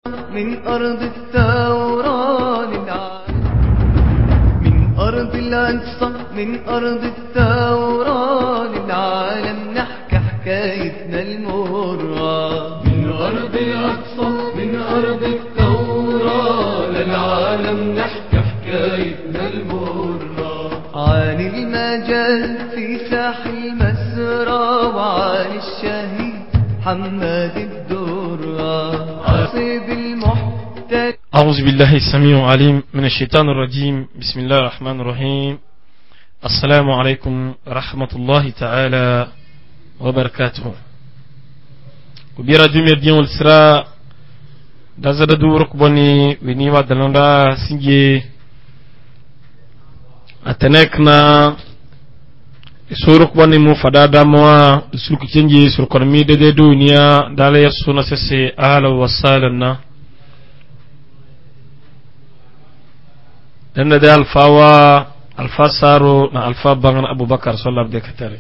من أرض الثورة للعالم، من أرض الأقصى، من أرض الثورة للعالم نحكي حكايتنا المرة. من أرض الأقصى، من أرض الثورة للعالم نحكي حكايتنا المرة. عن المجال في ساحل المسرى، وعن الشهيد محمد الدرة. أعوذ بالله السميع العليم من الشيطان الرجيم. بسم الله الرحمن الرحيم. السلام عليكم ورحمة الله تعالى وبركاته. وبيرا دمير ديون السراء دازد دورك بني ونيوة دلندا سنجي أتنكنا suruk bani mu fadada moa sulku cenji sur kormi de dunia dala yasuna sese ala wasalana dan da alfawa alfasaru na alfa bangan abubakar sallallahu alaihi wasallam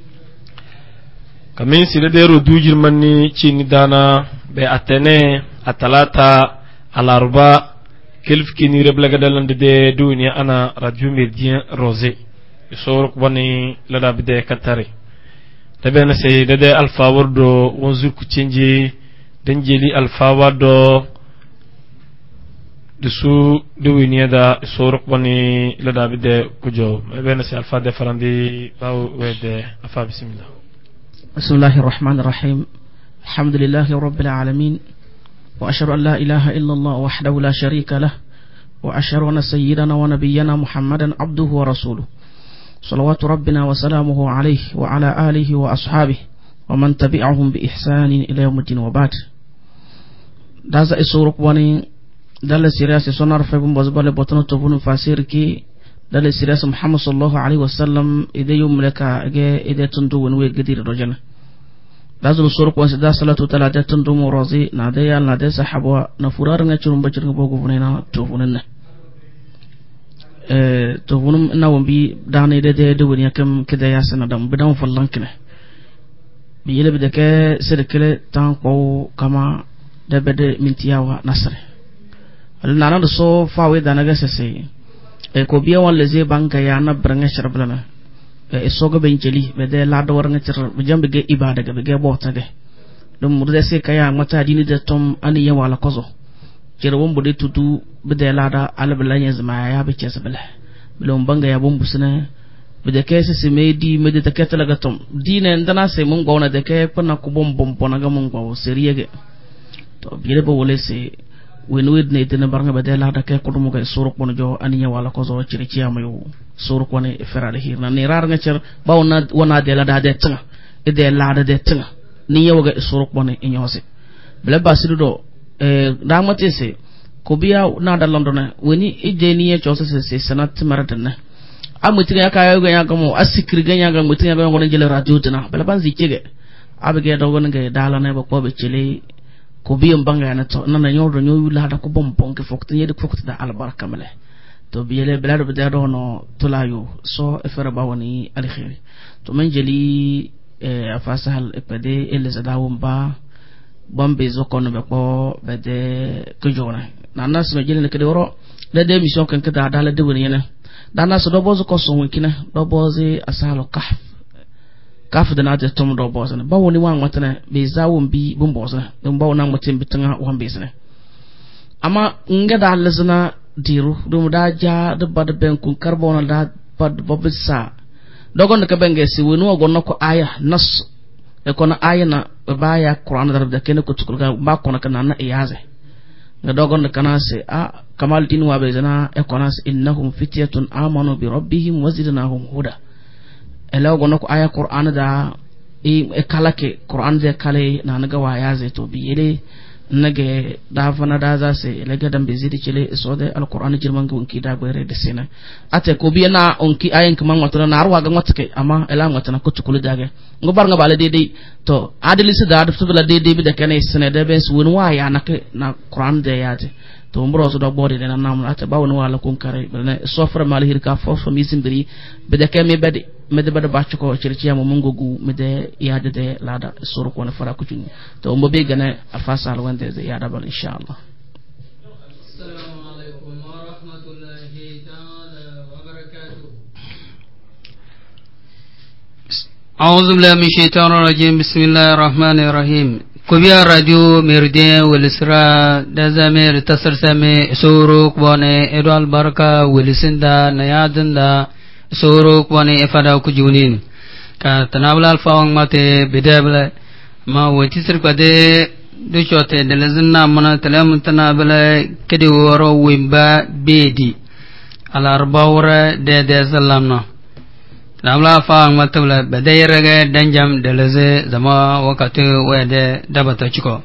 kamin si de ro dujir manni cini dana be atene atalata alarba kelf kini reblaga dalan de dunia ana radio medien rosé suruk bani lada bide katari tabena sey dede alfa wardo wonzur ku cenji danjeli alfa wado dusu duwiniya da suruk bani lada bide kujo tabena sey alfa de farandi baw wede afa bismillah. Bismillahir Rahmanir Rahim. Alhamdulillahi Rabbil Alamin. Wa ashhadu an la ilaha illallah wahdahu la sharika lah. Wa ashhadu anna sayyidana wa nabiyyana Muhammadan abduhu wa rasuluhu. صلوات ربنا وسلامه عليه وعلى آله وأصحابه ومن تبعهم بإحسان إلى يوم الدين وبعد. دازا إسورك واني دال سيرياس سونار فيبن بزبال بطنو تبون فاسير كي دال سيرياس محمد صلى الله عليه وسلم إذا يوم لك إذا تندو ونوي قدير رجنا دازا إسورك وانسي دا صلاة تلا تندو مرازي ناديا نادي سحبوا نفرار نجرم بجرم بوغو فنينا توفوننا to wonum na wombi dane de woni kam kida yasana dam bidan fallankine bi yele bide ke sedekele tan ko kama de bede mintiyawa nasre al nana so fawe danaga sese ko biya wal leze banka ya na branga sharblana soga benjeli bede la do war ngatir jambe ge ibada ge bota ge dum murde se kaya mata dini de tom ani ya wala kozo kira wombo de tutu bide lada albalanya zama ya be kesbala bilon banga ya bombu sene bide kese se medi medi ta ketala gatom dine ndana se mun gona de ke pana ko bombom pona ga mun go seriyege to bile bo wole se wenwed ne tene barnga bide lada ke ko dum ga suruk bono jo aniya wala ko zo ciri ciyama yo suruk woni ferale hirna ni rar nga cer bawna wona de lada de tanga e de lada de tanga ni yoga suruk bono inyose bile basidu do da matese ko biya na da london woni ideni ya chose se sanat maradana amutinga yaka ya gamo asikri ganya ga mutinga ga ngone jele radio dina bala banzi kege abege do gon ga dala na ba ko be chele ko biya mbanga na to nana nyodo nyoyu la da ko bombon ke fokta yede fokta da albarka male to biyele bala do da do no tulayo so efere ba woni alkhairi to man jeli afasahal epede elza dawumba bombe zokon be ko be de kujona nana so jeli ne kede woro de mission kan kada dala de woni yana dana so do bozo ko so wikina do bozi asalo kaf de na de tom do bozo ba woni wan watana be zawon bi bum bozo dum ba wona mutin bitanga wan be sene ama ngada lazna diru dum da ja de bad ben kun carbona da bad bobisa dogon ka benge si woni ogon ko aya nas e kono aya na baya Qur'an darab da kene ko tukulga ba kono kana na iyaze nga dogon kana se kamal din wa bezana e kono innahum fityatun amanu bi rabbihim wazidnahum huda ela gono ko aya Qur'an da e kalake Qur'an de kale na naga wa yaze to bi yele nage da fana da za se lega dan bezidi chele so de alquran jirman gon ki da gore de sina ate ko bi na onki ayen kuma ngotana na arwa ga ngotake ama ela ngotana ko tukulu dage ngo bar nga bala de to adili se da to bala de bi de kane sene de bes won wa ya na quran de yaate to mbro so do bode de na nam ate ba won wala kun kare ne sofra mal hirka fo misin biri be de kame bede mede bada bacci ko circiya mo mungogu mede yaade de lada suru ko na fara ku to mbo be gane afasal wande ya dabal inshallah. أعوذ بالله من الشيطان الرجيم بسم الله الرحمن الرحيم كوبيا راديو ميردين والإسراء دزامير تصر سامي سوروك بوني إدو البركة والسندا نيادن دا سوروك بوني إفادا كجونين كتنابل الفاوان ماتي بدابل ما وتسر قدي دوشوتي دلزنا منا تلام تنابل كدي ورو ويمبا بيدي على أرباورة دي سلامنا namla faang matula badayraga danjam delaze zama wakati wede dabata chiko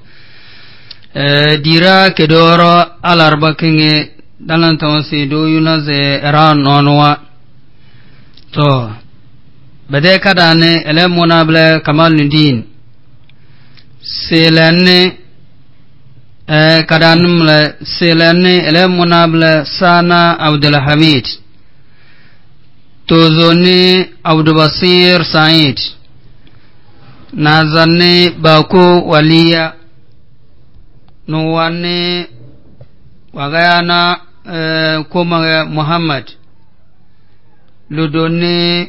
dira kedoro alarba kinge dalan tawsi do yunaze eran nonwa to bade kadane ele monable kamal nudin selane kadanumle selane ele monable sana abdul hamid توزوني عبد البصير سعيد نازني باكو وليا نواني وغانا كوما محمد لدوني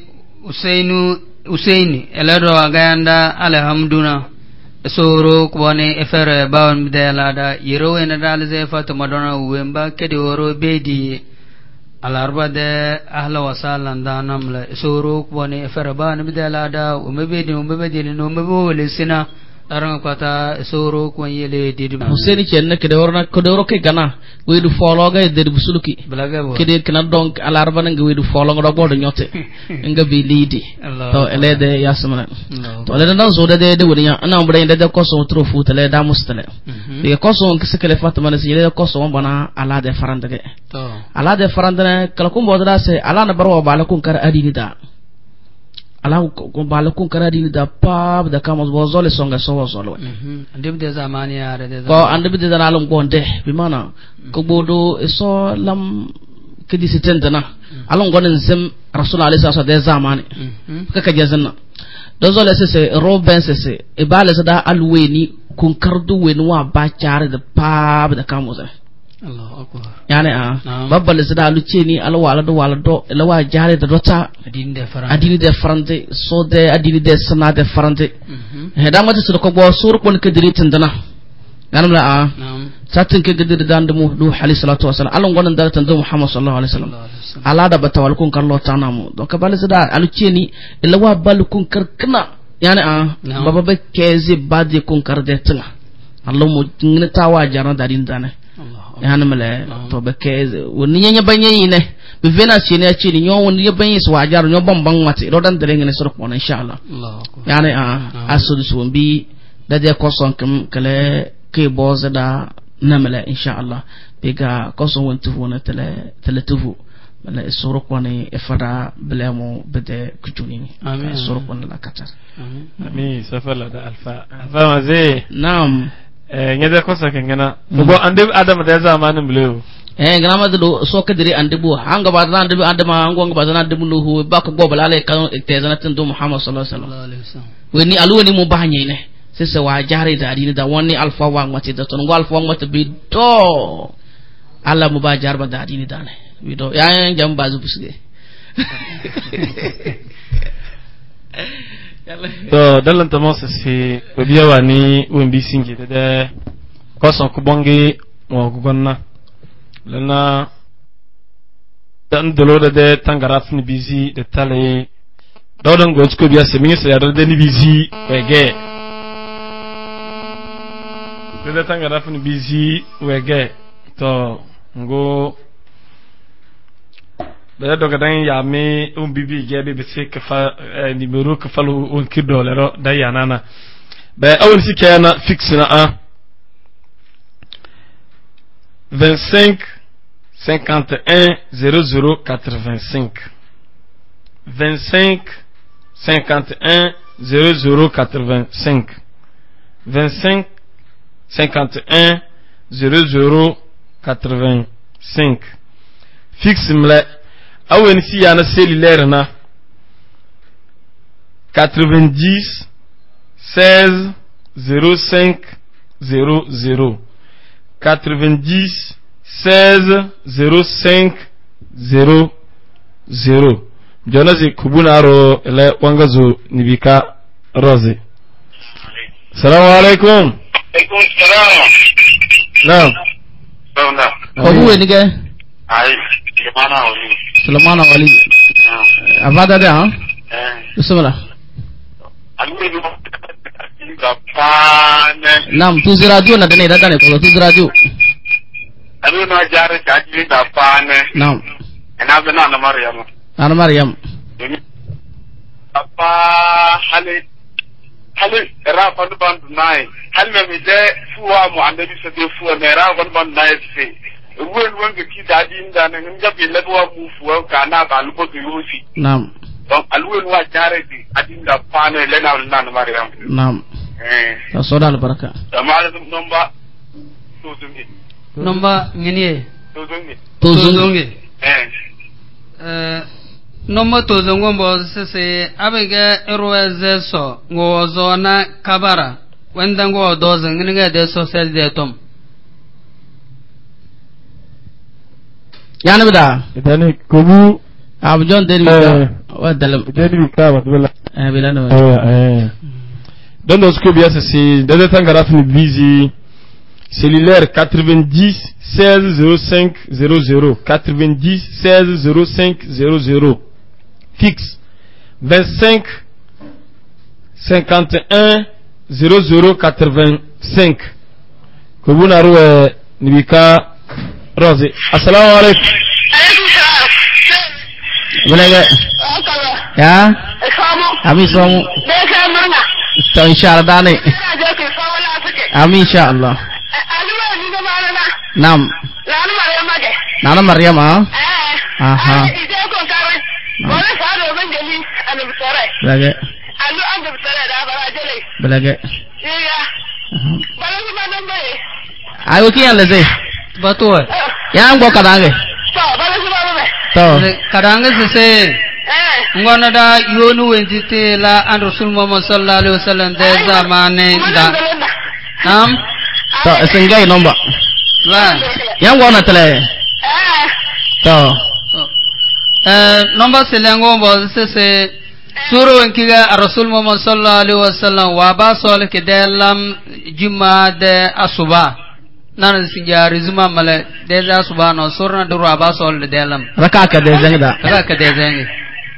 حسيني الادو وغانا الحمدنا سورو كواني افر باون بدالادا يرو ان دالزي فاطمه دونا ويمبا كدي ورو بيدي الأربعة أهلا وسهلا دانم لا سوروك بني فربان بدلا دا ومبدي ومبولي سنا أرنغ كتا سوروك ويلي ديدم حسين كنا كدورنا كنا ويدو فولوغا يدير بسلوكي كده كنا دونك الأربعة نعى ويدو فولوغا ربوا دنيوته إنك بيليدي تو إلى ده ياسمنا تو إلى ده زودا ده ودنيا أنا أمبرين ده كوسو تروفو تلا ده مستلا بيكوسو كسكلي فاتما نسي ده كوسو بنا على ده فرندك على ده فرندنا كلكم بودرا سه على نبرو بالكم كر أديني ده على بالكم كر أديني ده باب ده كم وزول سونغ سوا زول عندي بدي زماني عارض كو عندي بدي زنالهم كونته بمانا كبودو إسو لم كدي ستندنا alon gonen zem rasul alayhi salatu de zamani kaka jazanna dozo le sese roben sese e bale sada alweni kun kardu wen wa ba chare de pab da kamuza Allahu akbar yani babbal sada aluceni alwala do la wa jare de dota adini de farante so de adini de sana de farante he da mata su ko bo sur kon kediri tandana ganam la satin ke gedir dan demu du alayhi salatu wasallam alon gonen dal tan do muhammad sallallahu alaihi wasallam ala da batawal kun karlo tanamu donc bale sada aluceni ila wa bal kun karkna yani baba be kezi badi kun karde tanga allo mo ngina tawa jarna dadin dane yani mala to be kezi woni nyanya banyi ne be vena chini achini nyo woni banyi so wajar nyo bambang mati do dan dere ngene soro ko inshallah yani asudu sumbi dade ko son kam kale ke bozada namala inshallah biga ko son wontu wona tele tufu mala soro ko ne efada blemo bede kujuni soro ko la katar amin safala da alfa maze nam ngede ko sa kengena bo ande adam da zamanin blew grama do so kadiri ande bu hanga ba zan ande adama hango ba zan ande bu hu ba ko gobal ale kan tezana tan do muhammad sallallahu alaihi wasallam weni alwani mu bahanye ne sese wa jari da adini da woni alfa wa ngati da ton alfa wa ngati bi do alla mu ba jar ba da adini da ne bi do ya jam bazu busge to dalan ta mosa si biya wani wimbi singe da koson ku bonge mo gonna lana dan dolo da tangaraf ni bizi da tale dawdan go ko biya se mingi se ya da ni bizi wege da tangaraf ni bizi wege to ngo da doga dan ya me bibi ge be se ka fa numero ka falu on kido lero da ya nana ba awon si kana fixe na 25 51 00 85 25 51 00 85 25 51 00 85 fixe mla awen si yana cellulaire na 90 16 05 00 90 16 05 00 Jonazi kubunaro ele wangazu nibika Rose. Assalamu alaikum. Alaikum salam. Naam. Kobu wenige? Ai, Sulemana Wali. Avada da? Bismillah. Naam, tuzi radio na dane dane ko tuzi radio. Alu na jare chaji da pane. Naam. Ina bana na Maryam. Ana Maryam. Apa hali ra fa du bandu nai. Hal me mi de fuwa mu annabi se de fuwa ne ra fa bandu nai se. Ruwen wanga ki dadi inda na nga bi ladwa mu fuwa kana ba lu ko yusi. Naam. Donc alwen wa jare di adinda pane le na Maryam. Naam. Soda al baraka. Tamara nomba tuzungi. Nomba ngini. Tuzungi. Nomba tuzungo mbo sese abega erweze so ngozo na kabara wenda ngo doze ngini de so sel de tom. Yani bida. Idani kubu Abjon deni bida. Wa dalam. deni bika wadwala. Bilano. Dans ce que bien c'est des tangaraf ni busy cellulaire 90 16 05 00 90 16 05 00 fixe 25 51 00 85 Kubuna ruwe nibika Rose. Assalamu alaikum. Belaga. Ya. Ami somu. To inshallah dane. Amin inshallah. Naam. Nana Maryam ah. Aha. Belaga. Belaga. Ayo kian leze. Betul. Yang gua kadange. To. Kadange sese. Ngwana da yonu wentite la an Rasul Muhammad sallallahu alaihi wasallam de zamane da. Naam. To sengai nomba. Wa. Yang gua na tele. To. Nomba selengo bo sese suru wenkiga Rasul Muhammad sallallahu alaihi wasallam wa ba sol ke delam juma de asuba. Nan sinjari zuma male de asuba no surna duru ba sol de delam. Raka ka de zengda. Raka ka de zengi.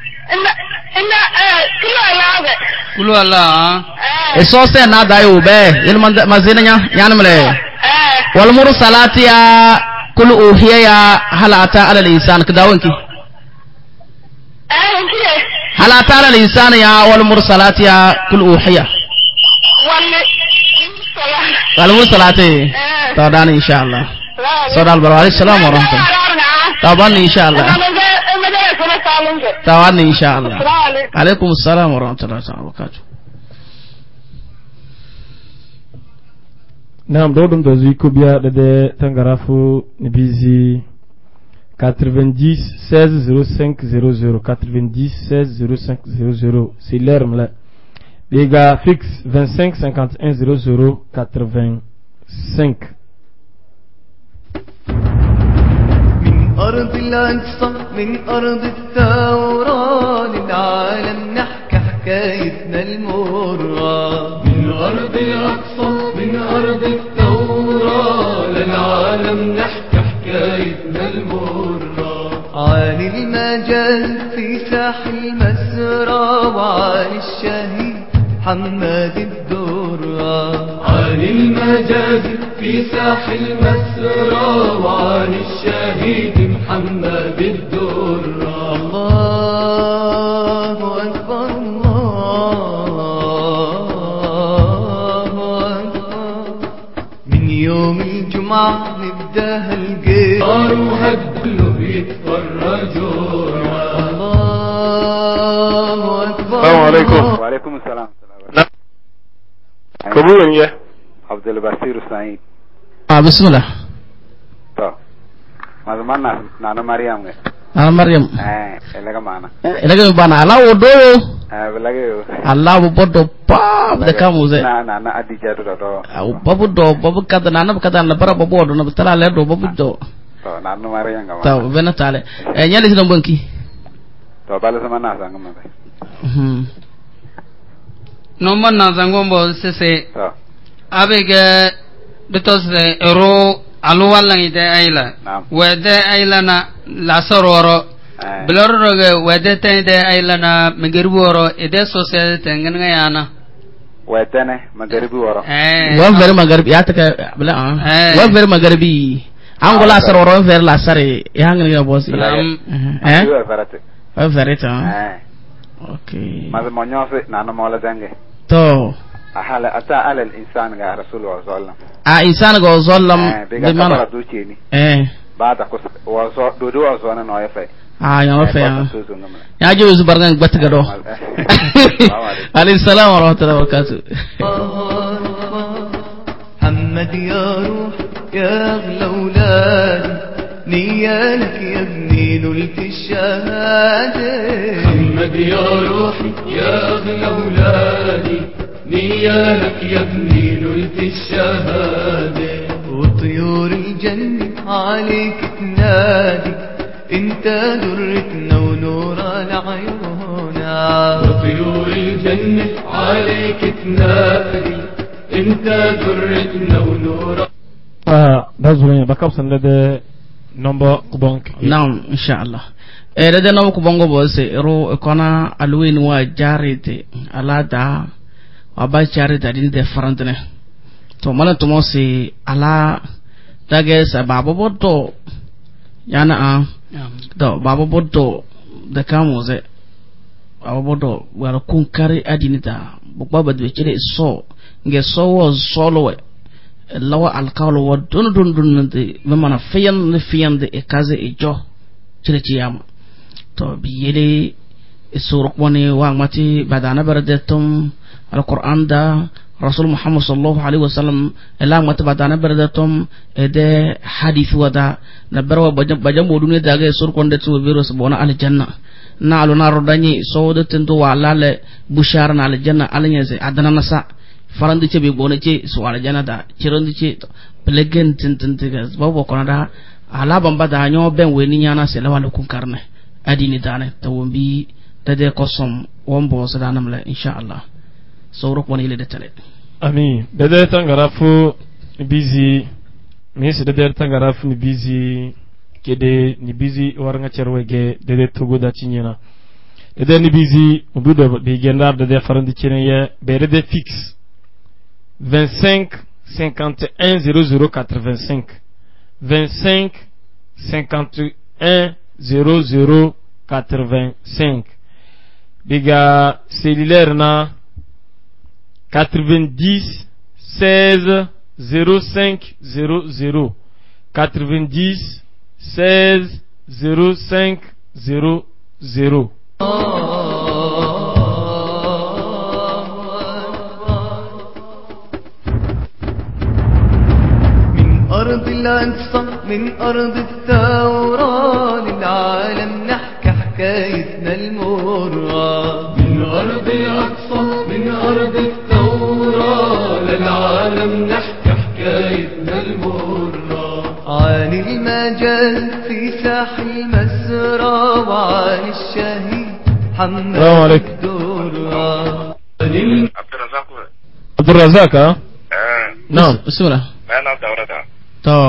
Kulu Allah. Eso se na dayo be il mazina nya male. Wal mursalati ya kul uhiya ya halata ala lisan kadawanki. halata ala lisan ya wal mursalati ya kul uhiya. Wal mursalati. Tadan insyaallah. Saudara Barawali salam warahmatullahi. Taban insyaallah. Tawan insyaallah. Waalaikumsalam warahmatullahi wabarakatuh. Naam dodum do ziko biya de tangarafu nibizi 90 16 05 00 90 16 05 00 c'est l'herme là. Les gars fixe 25 51 00 85. أرض الأقصى من أرض الثورة للعالم نحكي حكايتنا المرة. من أرض الأقصى من أرض الثورة للعالم نحكي حكايتنا المرة. عن المجال في ساحل المسرى وعن الشهيد محمد الدرة. عن المجاز في ساحل مسرى وعن الشهيد محمد الدرة. الله أكبر الله أكبر. من يوم الجمعة نبدأ الجيار وهكله بيتفرجوا. الله أكبر. السلام عليكم. وعليكم السلام. Kabul ya. Abdul Basir Said. Bismillah. To. Mazmana Nana Maryam nge. Nana Maryam. Elega mana. Elega bana ala odo. Belage. Allah bodo pa de kamuze. Na adija do. Babu do babu kada nana kada na para babu do na tala le do babu do. To Nana Maryam ngama. To bena tale. Nyali sido banki. to bala sama na sanga ma no man na zangombo sese to abege ditos ero alu wallan ide ayla wede ayla na la sororo bloro ge wede tende ayla na megerbuoro ide societe ngene yana wede ne megerbu woro wa ver magarbi ya taka bla wa ver magarbi angola sororo ver la sare ya ngene ga boss wa verita okay ma mo nyose na no mola dange to ahala ata ala al insan ga rasul wa sallam insan ga sallam be mana duci ni baada ko wa so do wa so na no ya fay ya wa fay ya jo zu barngan bat ga do alayhi salam wa rahmatullahi wa barakatuh محمد يا روح يا اغلى اولادي نيالك يا ابني نلت الشهاده محمد يا روحي يا اغلى اولادي نيالك يا ابني نلت الشهاده وطيور الجنة عليك تنادي انت درتنا ونور العيونا وطيور الجنة عليك تنادي انت درتنا ونور دازولين بكاب سنده نمبر كبونك نعم ان شاء الله رده نمبر كبونغو بوسي رو كنا الوين وا جاريتي على دا وابا جاريتي دين دي فرانتنه to mana to mosi ala dage sa baba boddo yana do baba boddo da kamuze baba boddo wala kun kare adinita baba de cire so nge so wo solo we lawa alqawlo wa dun de mana fiyan de e kaze e jo cire ciyama to biyele suruk woni wa mati badana baradetum alquran da رسول محمد صلى الله عليه وسلم الا متبادana berdatom ede hadith wada nabarwa bajam bodune daga sur konde to biro sabona al janna na aluna rodani sawda tento walale bushara na al janna alanya ze adana nasa farandi ce be bone ce su al janna da cirondi ce plegen tintintiga babo konada ala bamba da nyo ben weni nyana se lawal kun karne adini dane tawombi tade kosom wombo sadanam la insha Allah sawrok woni le detale ami dede tangarafu busy misi dede tangarafu ni busy kede ni busy waranga cerwege dede tugo da cinyena dede ni busy ubudo be gendar dede farandi cinye be dede fixe 25 51 0085 25 51 0085 biga cellulaire na 90 16 05 00 90 16 05 00 من أرض الأقصى من أرض الثورة للعالم نحكي حكايتنا المرة من أرض الأقصى من أرض الثورة للعالم نحكي حكايتنا المرة عن المجال في ساحل المسرى وعن الشهيد محمد الدرة عبد الرزاق نعم بسم الله أنا دورة to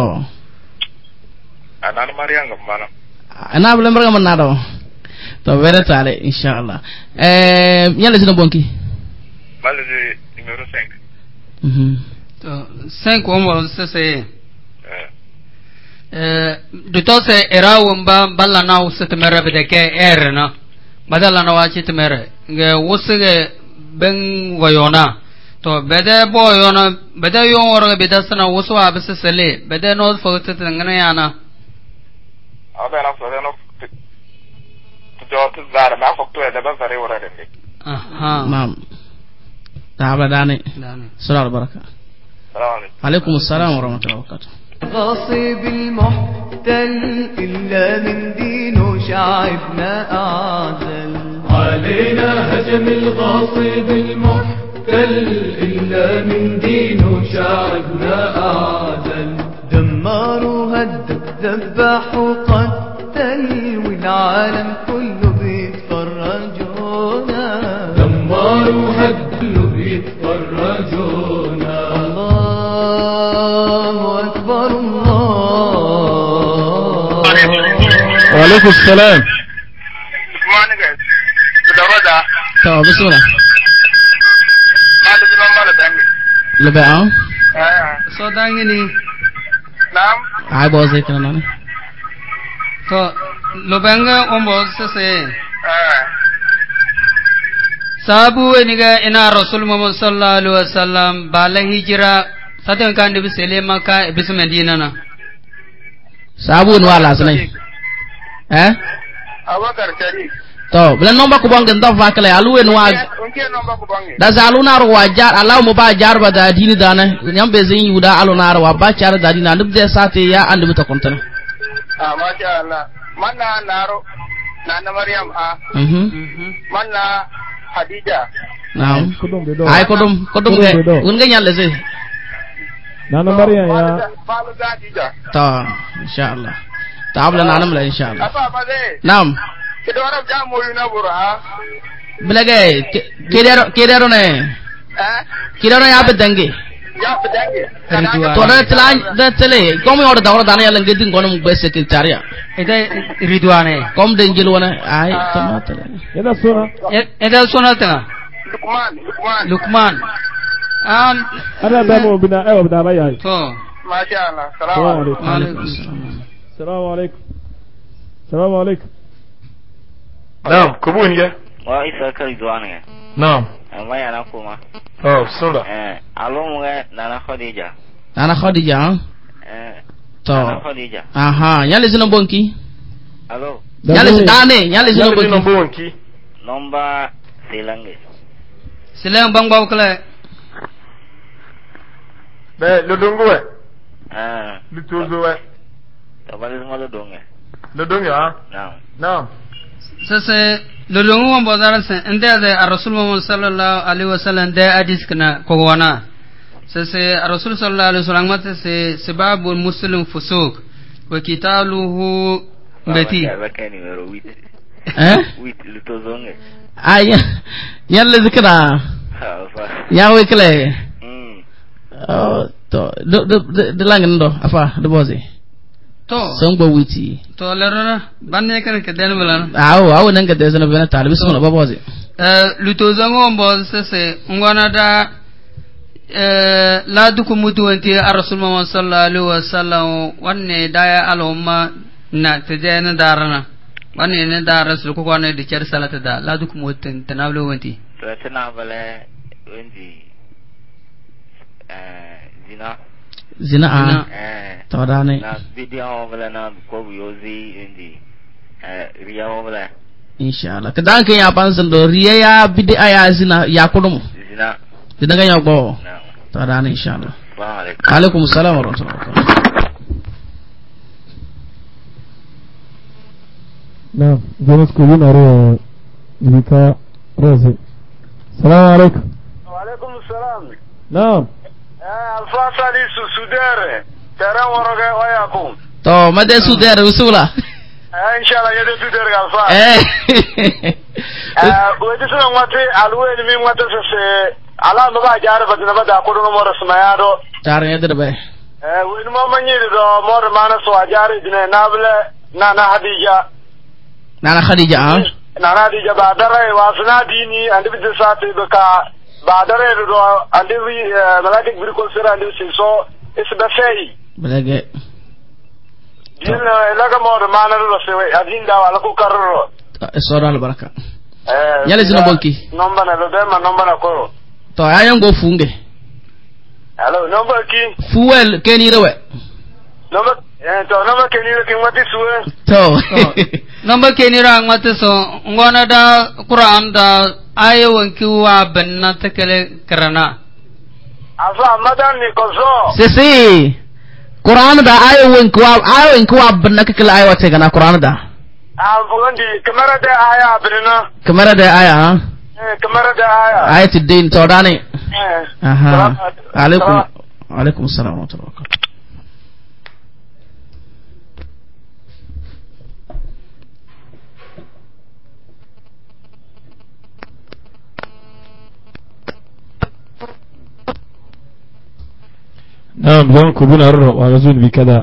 أنا مريم غمانا ana bulan barga man nado to wera tale inshallah yalla sino bonki malade numéro 5 to 5 on sese de tose era wamba balla na usete mere bede ke erna badala na wachi temere nge wusige ben wayona to bede boyona bede yoro bede sana wusu abese sele bede no fote ngana yana abena so no to zara ma fakto da ba zare wora de aha naam taaba dani sallallahu baraka alaikum assalam wa rahmatullahi wa barakatuh غاصب المحتل إلا من دينه شعبنا أعزل علينا هجم الغاصب المحتل إلا من دينه شعبنا أعزل دمروا هدد ذبحوا قتل والعالم كله بيتفرج يتفرجونا دمار وهدلوا بيتفرجونا الله أكبر الله. وعليكم السلام. طب بسم الله. لبعض. صوتان ini. Naam. Ay boze kana nani. To lobanga ombo sese. Sabu eniga ina Rasul Muhammad sallallahu alaihi wasallam bala hijra sadan kan di bisele Makka bis Medina na. Sabu wala sanai. Abakar Sharif. To bilan nomba ko bangen da fakale aluwe no wag Unke nomba ko bangi. da zaluna ro wajar Allah mu ba jar ba da dini dana nyam be zin yuda aluna ro wa ba char da dina duk da sate ya andu ta kontana Masha Allah. Manna naro nana Maryam manna Hadija. Naam. Ay kodum ge un ga nyalle se nana Maryam ya Falu Hadija. ta inshallah ta abla nanam la inshallah. Apa bade? Naam. Kita orang jamu yuna bura. Bilage kedero ne kedero ya bedange Ya bedange. to da tlan da tele kom yor da wor dana yalla ngedin gonum be secretariat Ida Ridwane. kom den jil wona ay tamata Ida sona ta. Lukman. Ada damo bina ayo bina bayai. To. Masya Allah. Assalamualaikum. Assalamualaikum. Naam, kubuni ge. Wa isa ka Ridwane. Naam. Amma yana kuma. Oh, sura. Alo mu ga Nana Khadija. Nana Khadija. To. Nana Khadija. Aha, nyale zino bonki. Alo. Nyale zino bonki. Nomba Selange. Selang bang baw kala. Be lodongo we. Lutozo we. Tabale mo lodonge. Lodonge ha? Naam. Sase lolongu mo bodara sen ende de Rasul Muhammad sallallahu alaihi wasallam de hadis kana ko wana sase Rasul sallallahu alaihi wasallam mate se sababul muslim fusuq wa qitaluhu beti wit lutozonge ay yalla zikra ya wekle to de langen do afa de boze to sangba witi to lerana banne kan ke den bulan aw nan ga desana bana talibi sunu baboze lutozongo mbo sese ngona da la duku mutuwanti Rasul Muhammad sallallahu alaihi wasallam wanne daya al'umma na tejena darana wanne ne da Rasul ko ne da kyar salata da la duku mutuwanti tanablo wanti to tanabale wanti zina to dane na video wala na ko yozi indi riya wala inshallah kadan kan ya pansan do riya ya bid'a ya zina ya kudum zina ga ya go to dane inshallah alaikum assalam wa rahmatullahi wa barakatuh. Naam, jenis ko yuna ro Vika Rose. Assalamu alaikum. Wa alaikum assalam. Naam. Alfa di Sudere. Tara waraga wayakum. To made Sudere usula. Inshallah yede Sudere alfa. Wede suna ngwate alwe ni ngwate se ala mba jara badina bada ko no mo rasmayado. Tar yede be. Wede mo manyiri do mo mana so ajari dine nable na Hadija. Nana Khadija Nana Hadija ba dare wasna dini andi bi sate baka ba dare do andi wi maladik bir ko sira andi so isbafai balage dina laga mo mana do se adinda wala ko karro sora al baraka yale zino bonki nomba na do ma nomba na ko to ayan go funge allo nomba ki fuel keni rewe nomba to nomba keni ki ngati suwe to nomba keni ra ngati so ngona da Quran da ayewan kiwa banna takale karana afa madan ni kozo sisi Quran da ayewan kiwa banna kakala ayewa te gana Quran da fundi kamera da aya binna kamera da aya kamera da aya ayatul din to dane aha alaikum assalam wa rahmatullahi wa barakatuh. نعم زمان كوبونا الرو وغزول بكذا.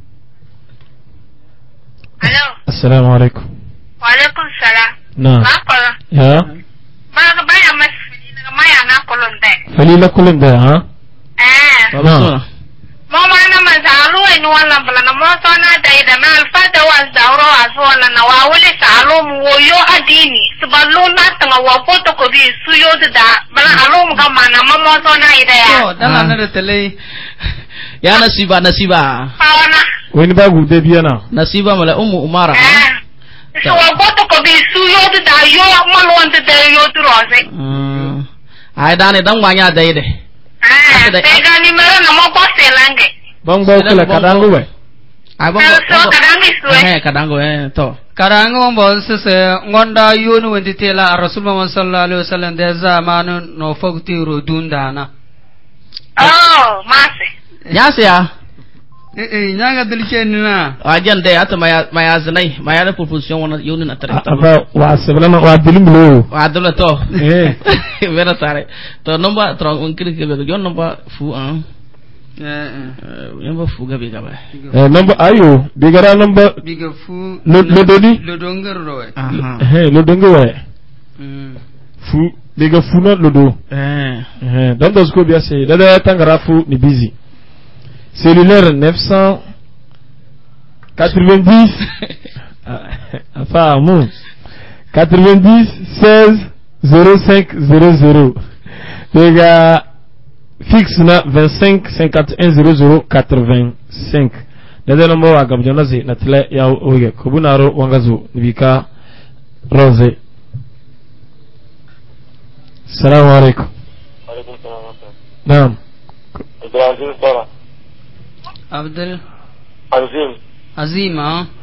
الو السلام عليكم. وعليكم السلام. نعم يا baya masfili ma ya na kolon dai falila kulun da ha نعم mama na mazalu en wala bala na mo so na dai da na alfa da was da ro aso na na wa wole salo mu woyo adini suballo na tanga wa foto ko bi suyo da bala alo mu ga mana mo so na ida ya to dan na da tale ya nasiba pawana wani ba gude biya na nasiba mala umara so wa foto ko bi suyo da yo malon da yo rose ai dane dan wanya dai de pega ni mero na mo bosse lange bang bau kala kadangu we ai bang kadangu to karango bon se ngonda yonu wendi tela rasulullah sallallahu alaihi wasallam de zamanu no fogti rodunda na oh mase nyase ya nyanga dulce ni na ajan de ata maya zinai maya da proposition wana yonu na tare aba wa sebelana wa dilimlo wa dole to vera tare to nomba tro unkiri ke be jon nomba fu an nomba fu gabe gabe nomba ayo bigara nomba biga fu lo doni lo donger roe lo donger we fu biga fu no lo do dan dos ko biya se da tangara fu ni busy cellulaire 990 enfin mon 90 16 05 00 les gars fixe na 25 51 00 85 dada nomba wa gabjona zi na tele ya oge kubunaro wangazu nibika rose. Assalamu alaikum. Alaikum salam. Naam. Abdul Azim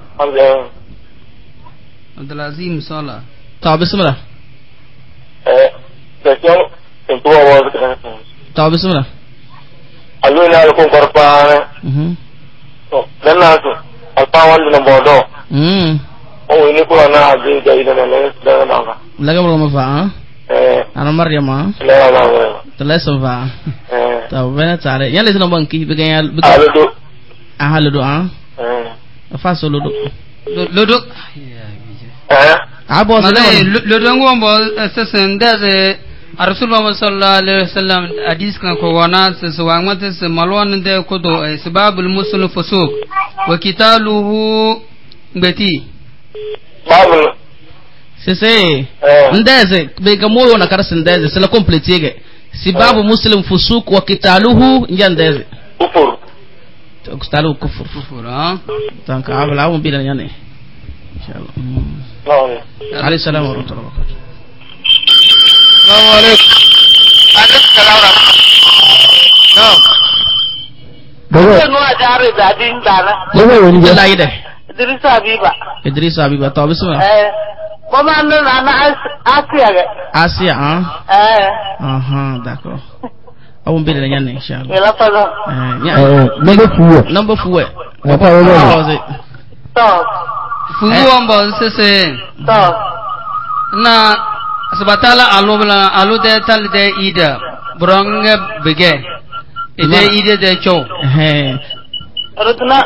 Abdul Azim Sola. طب بسم الله. Question untuk awal kita. طب بسم الله. Alu ini aku korban. Dan aku alpawal di Nambodo. Oh ini kurang ada jadi dan apa? Lagi belum apa? Anak Maryam ah. Telah semua. Tahu benar cara. Yang lain nombor kiri begini. Ludu ah. Apa so ludu? Ludu. Abo ludu ngombo sesenda se Rasulullah sallallahu alaihi wasallam hadis kan ko wana se wangmate se malwan de ko do sebabul muslim fusuq wa qitaluhu beti. Babul sese ndeze bega moyo na karasa ndeze sala complete si babu muslim fusuk wa qitaluhu ndeze qitaluhu kufur tanka abla mu bidan yani inshallah alayhi salam wa rahmatullahi wa barakatuh. Assalamu alaikum. Alaikum salam. Naam. Bawa ajare dadin dana. Bawa wani jalla ide Idris Habiba to bismillah. Mama nana Asia d'accord. Awon bi da nyanne inshallah. Ela palo. Number 4. Apa wala? Fugu ambo sese. Na sebatala alu de tal de ida. Bronge bege. Ide ide de cho. Rutna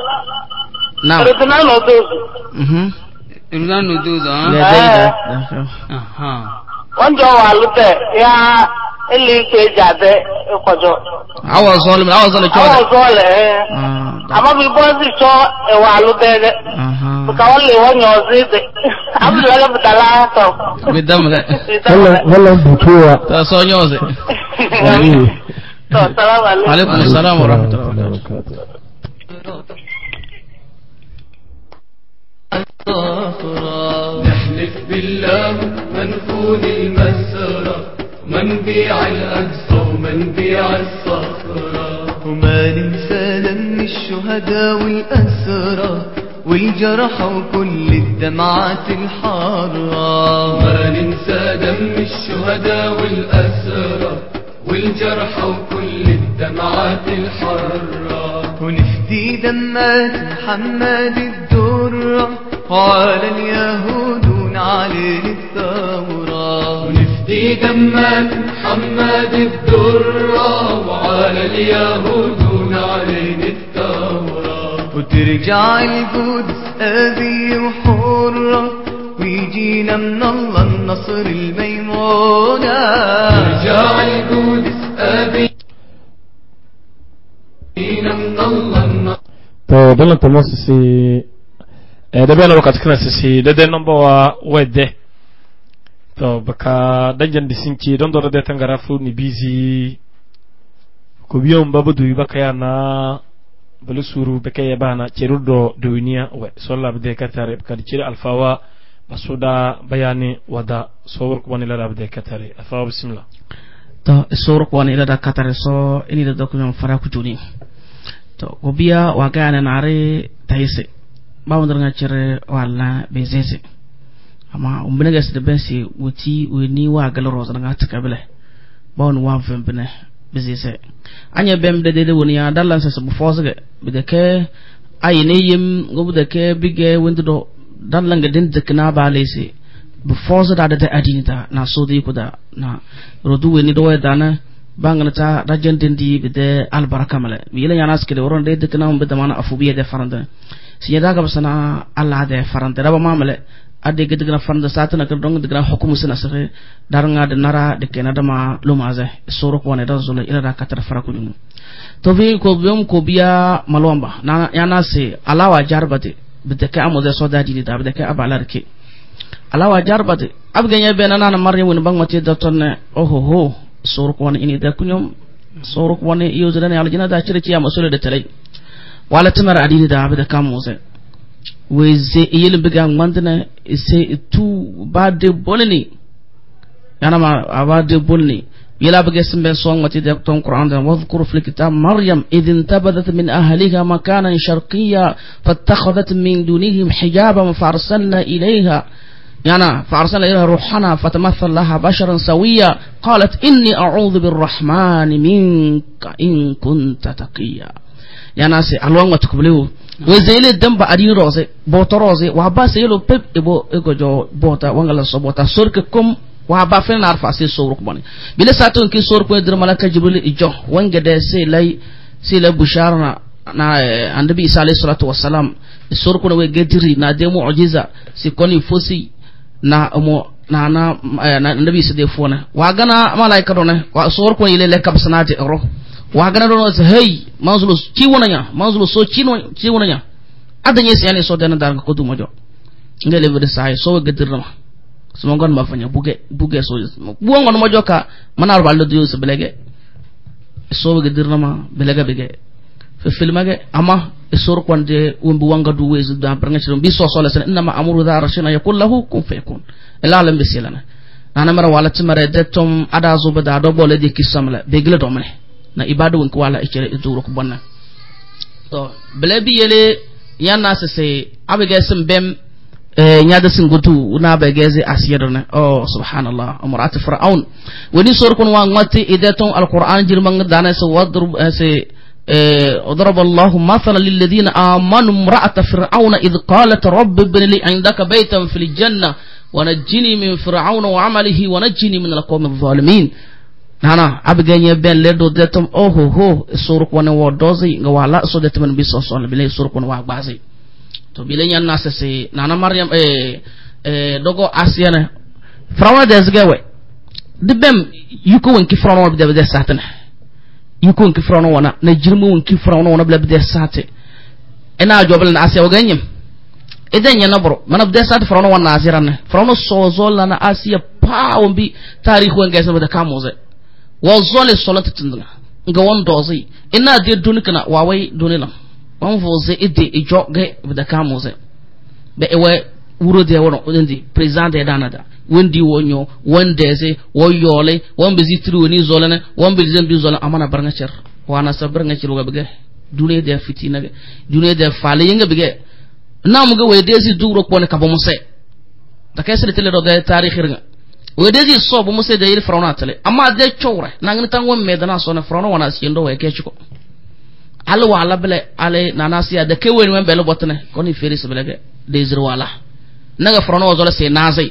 Rutna nuduz Wanjo walute ya ili ke jade kojo. Awa zole cho. Ama bi bozi cho e walute. Kawale wanyo zide. Abdulaga bidala to. Bidam ga. Wala butua. Ta so nyoze. To salamu alaikum. Alaikum assalam wa rahmatullahi wa barakatuh. نحلف بالله منفون المسرى منبيع الأقصى ومنبيع الصخرة وما ننسى دم الشهداء والأسرى والجرحى وكل الدمعات الحارة ما ننسى دم الشهداء والأسرى والجرحى وكل الدمعات الحارة ونفدي دمات محمد الدرة وعلى اليهود ونعلن الثورة ونفدي دمات محمد الدرة وعلى اليهود ينزلون علينا الثورة وترجع القدس أبي وحرة ويجينا من الله النصر الميمونة ترجع القدس أبي يجينا من الله النصر to dalan to mosisi da bana wakati kana sisi da number wa wedde to baka danjan disinki don dora da tangara fu ni busy ko biyon babu duyi baka yana bulu suru baka ya bana cerudo duniya we solla bde katare kadi ciri alfawa basuda bayani wada sowor ko woni la bde katare alfawa bismillah to sowor ko woni la katare so ini da dokumen fara ku juni to ko biya wa gana nare tayse bawo ndar cere wala bezese amma umbene gas de bensi wuti weni wa gal roza nga takabele bawo wa vembene bezese anya bem de woni ya dalan sa bu fosge bideke ayine yim gobu de ke bige wendo dalan ga den dekna balese bu fosge da adinita na sodi ko da na rodu weni do dana bangalata rajan dendi bide albaraka male yele yana skede woron de dekna um bide mana afubiye de faranda siya daga basana Allah de faranda raba mamale ade gede gna faranda satana ka dong de gna hukumu sina saxe daranga de nara de kena dama lumaze soro ko ne razula ila da katar faraku dum to vi ko biom ko biya malomba na yana se alawa jarbate bide ka amoze soda dini da bide ka abalarke alawa jarbate abganya be nana maryam woni bangmati da tonne oho soro ko ini da kunyom soro ko ne iyo zana aljina da cire ciya masole da talai wala tamar adini da abida kamuze weze yelin biga mandana ise tu bade bolni yana ma abade bolni yela biga simbe song mati da ton qur'an da wadhkur fil kitab maryam idin tabadat min ahliha makanan sharqiyya fattakhadhat min dunihim hijaban farsalna ilayha يعني فأرسل إليها روحنا فتمثل لها بشرا سويا قالت إني أعوذ بالرحمن منك إن كنت تقيا يعني ناسي ألوان ما تقبلوا وزيل الدم بعدين روزي بوتا روزي وعبا سيلو بيب إبو جو بوتا وانغلا صبوتا سورككم وعبا فين نعرف أسي سورك باني بلا ساتون كي سورك ويدر ملاك جبريل إجو وانغدا سي بشارنا na annabi Isa alayhi salatu wassalam sورك na we gediri na demo mu'jiza si koni fosi na mo na nabi Isa de fona wa gana malaika dona wa sor ko ile le kabsanati ro wa gana dono hey manzulu ci wonanya manzulu so ci wonanya adanye si yani so dana dar ko du mojo ngele be sai so gedirna so ngon ma fanya buge so bu ngon mojo ka manar baldo dio so belege so gedirna ma belega bege fe filmage ama sor ko de wumbu wanga du wezu da branga ci bi so la sen inma amru da rashina yakul lahu kun fayakun ila lam bisilana nana mara wala timare de tom ada zuba da do bole de kisamla be gele do mane na ibadu won ko wala icere izuru ko bonna to bele bi yele yanna se abege sem bem nyaada singutu una be geze asiyadona oh subhanallah amrat fir'aun woni sor ko wa ngati ideton alquran jirmang dana se wadrub se وضرب الله مثلا للذين آمنوا امرأة فرعون إذ قالت رب ابن لي عندك بيتا في الجنة ونجني من فرعون وعمله ونجني من القوم الظالمين نانا أبغاني بين لدو دتم هو سورك وانا ودوزي ولا سودت من بيسوس ولا بلي سورك وانا وابازي تو بلي الناس سي نانا مريم دوغو آسيانا فرعون دزغوي دبم يكو وانكي فرعون بدأ ساتنا يكون كفرنا وانا نجرمون كفرنا وانا بلا بدي ساتي انا جوبل ناسي وغنيم اذن ينبرو من بدي سات فرنا وانا نازيرن فرنا سوزول لنا اسيا باو بي تاريخ وان غيس بدا كاموزه وزول الصلاه تندنا غون دوزي انا دي دونكنا واوي دونيلا وان فوزي ادي اجوغه بدا كاموزه be ewe wuro de wono odendi president de danada wendi wonyo wondeze woyole wombe zitru woni zolane wombe zembi zolan amana barnga cer wana sa barnga cer ga bege dune de fitina ge dune de fale yenga bege namu ga we dezi duro ko ne ka bomo se ta kay sele tele do de tarikh irga we dezi so bomo se de yir frona tele amma de chowre nangni tango medana so na frona wana siendo we kechiko ala wala bele ale nanasiya de kewen men bele botne koni feris belege de wala naga frona wazola se nazai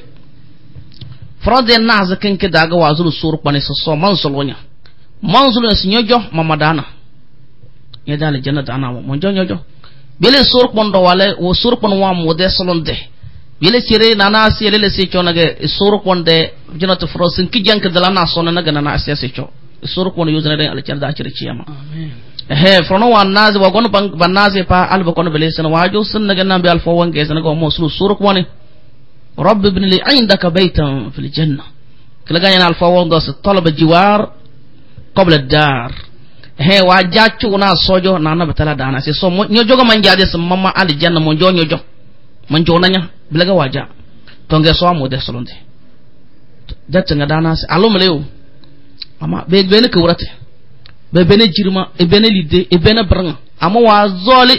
frode naza kenke daga wazulu sur pane so mansul wonya mansul sinyojo mamadana ya dal janna dana mo jonyo bele sur pon do wala wo sur pon wa mo de solonde bele cire nana asi lele se chonage sur pon de jannatu frosin ki jank dala na sonna naga nana asi se cho sur pon yuzna de al charda cire ciyama amen frono wa nazi wa gon ban nazi pa al ba kon bele sen wajo sun naga nambe al fo wange sen go mo sur pon رب ابن لي عندك بيتا في الجنة كلا جانا الفوضى دوس طلب الجوار قبل الدار هي واجاتشو نا سوجو نانا بتلا دانا سي سو نيوجو من جادي سمما على الجنة من جو نيوجو من جو نانيا بلغا واجا تونغي سو مو دسلوندي داتنغا دانا سي الو مليو اما بين كوراتي بين جيرما بين ليدي بين برن اما وازولي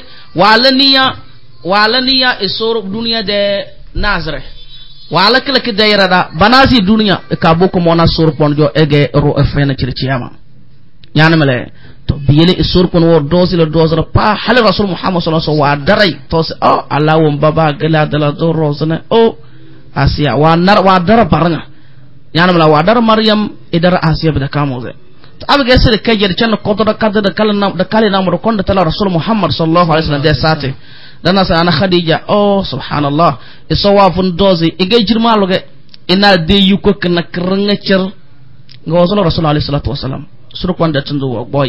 والانيا اسور دنيا de nazare wala kala ke dayrada banasi dunya ka boko mona sur ponjo ege ro efena circiyama nyana mele to biyele sur pon wo dosi le dosra pa hal rasul muhammad sallallahu alaihi wasallam wa daray to allah won baba gala dala do rosne asiya wa dara baranga nyana mele wa dara maryam idara asiya bida kamoze to abge sele kajer tan ko to da kala nam ro konda tala rasul muhammad sallallahu alaihi wasallam de sate dana sa ana khadija subhanallah isawafun dozi ige jirmaloge ina de yuko kana kranga cer ngawso rasul alayhi salatu wasalam suru kwanda tundu boy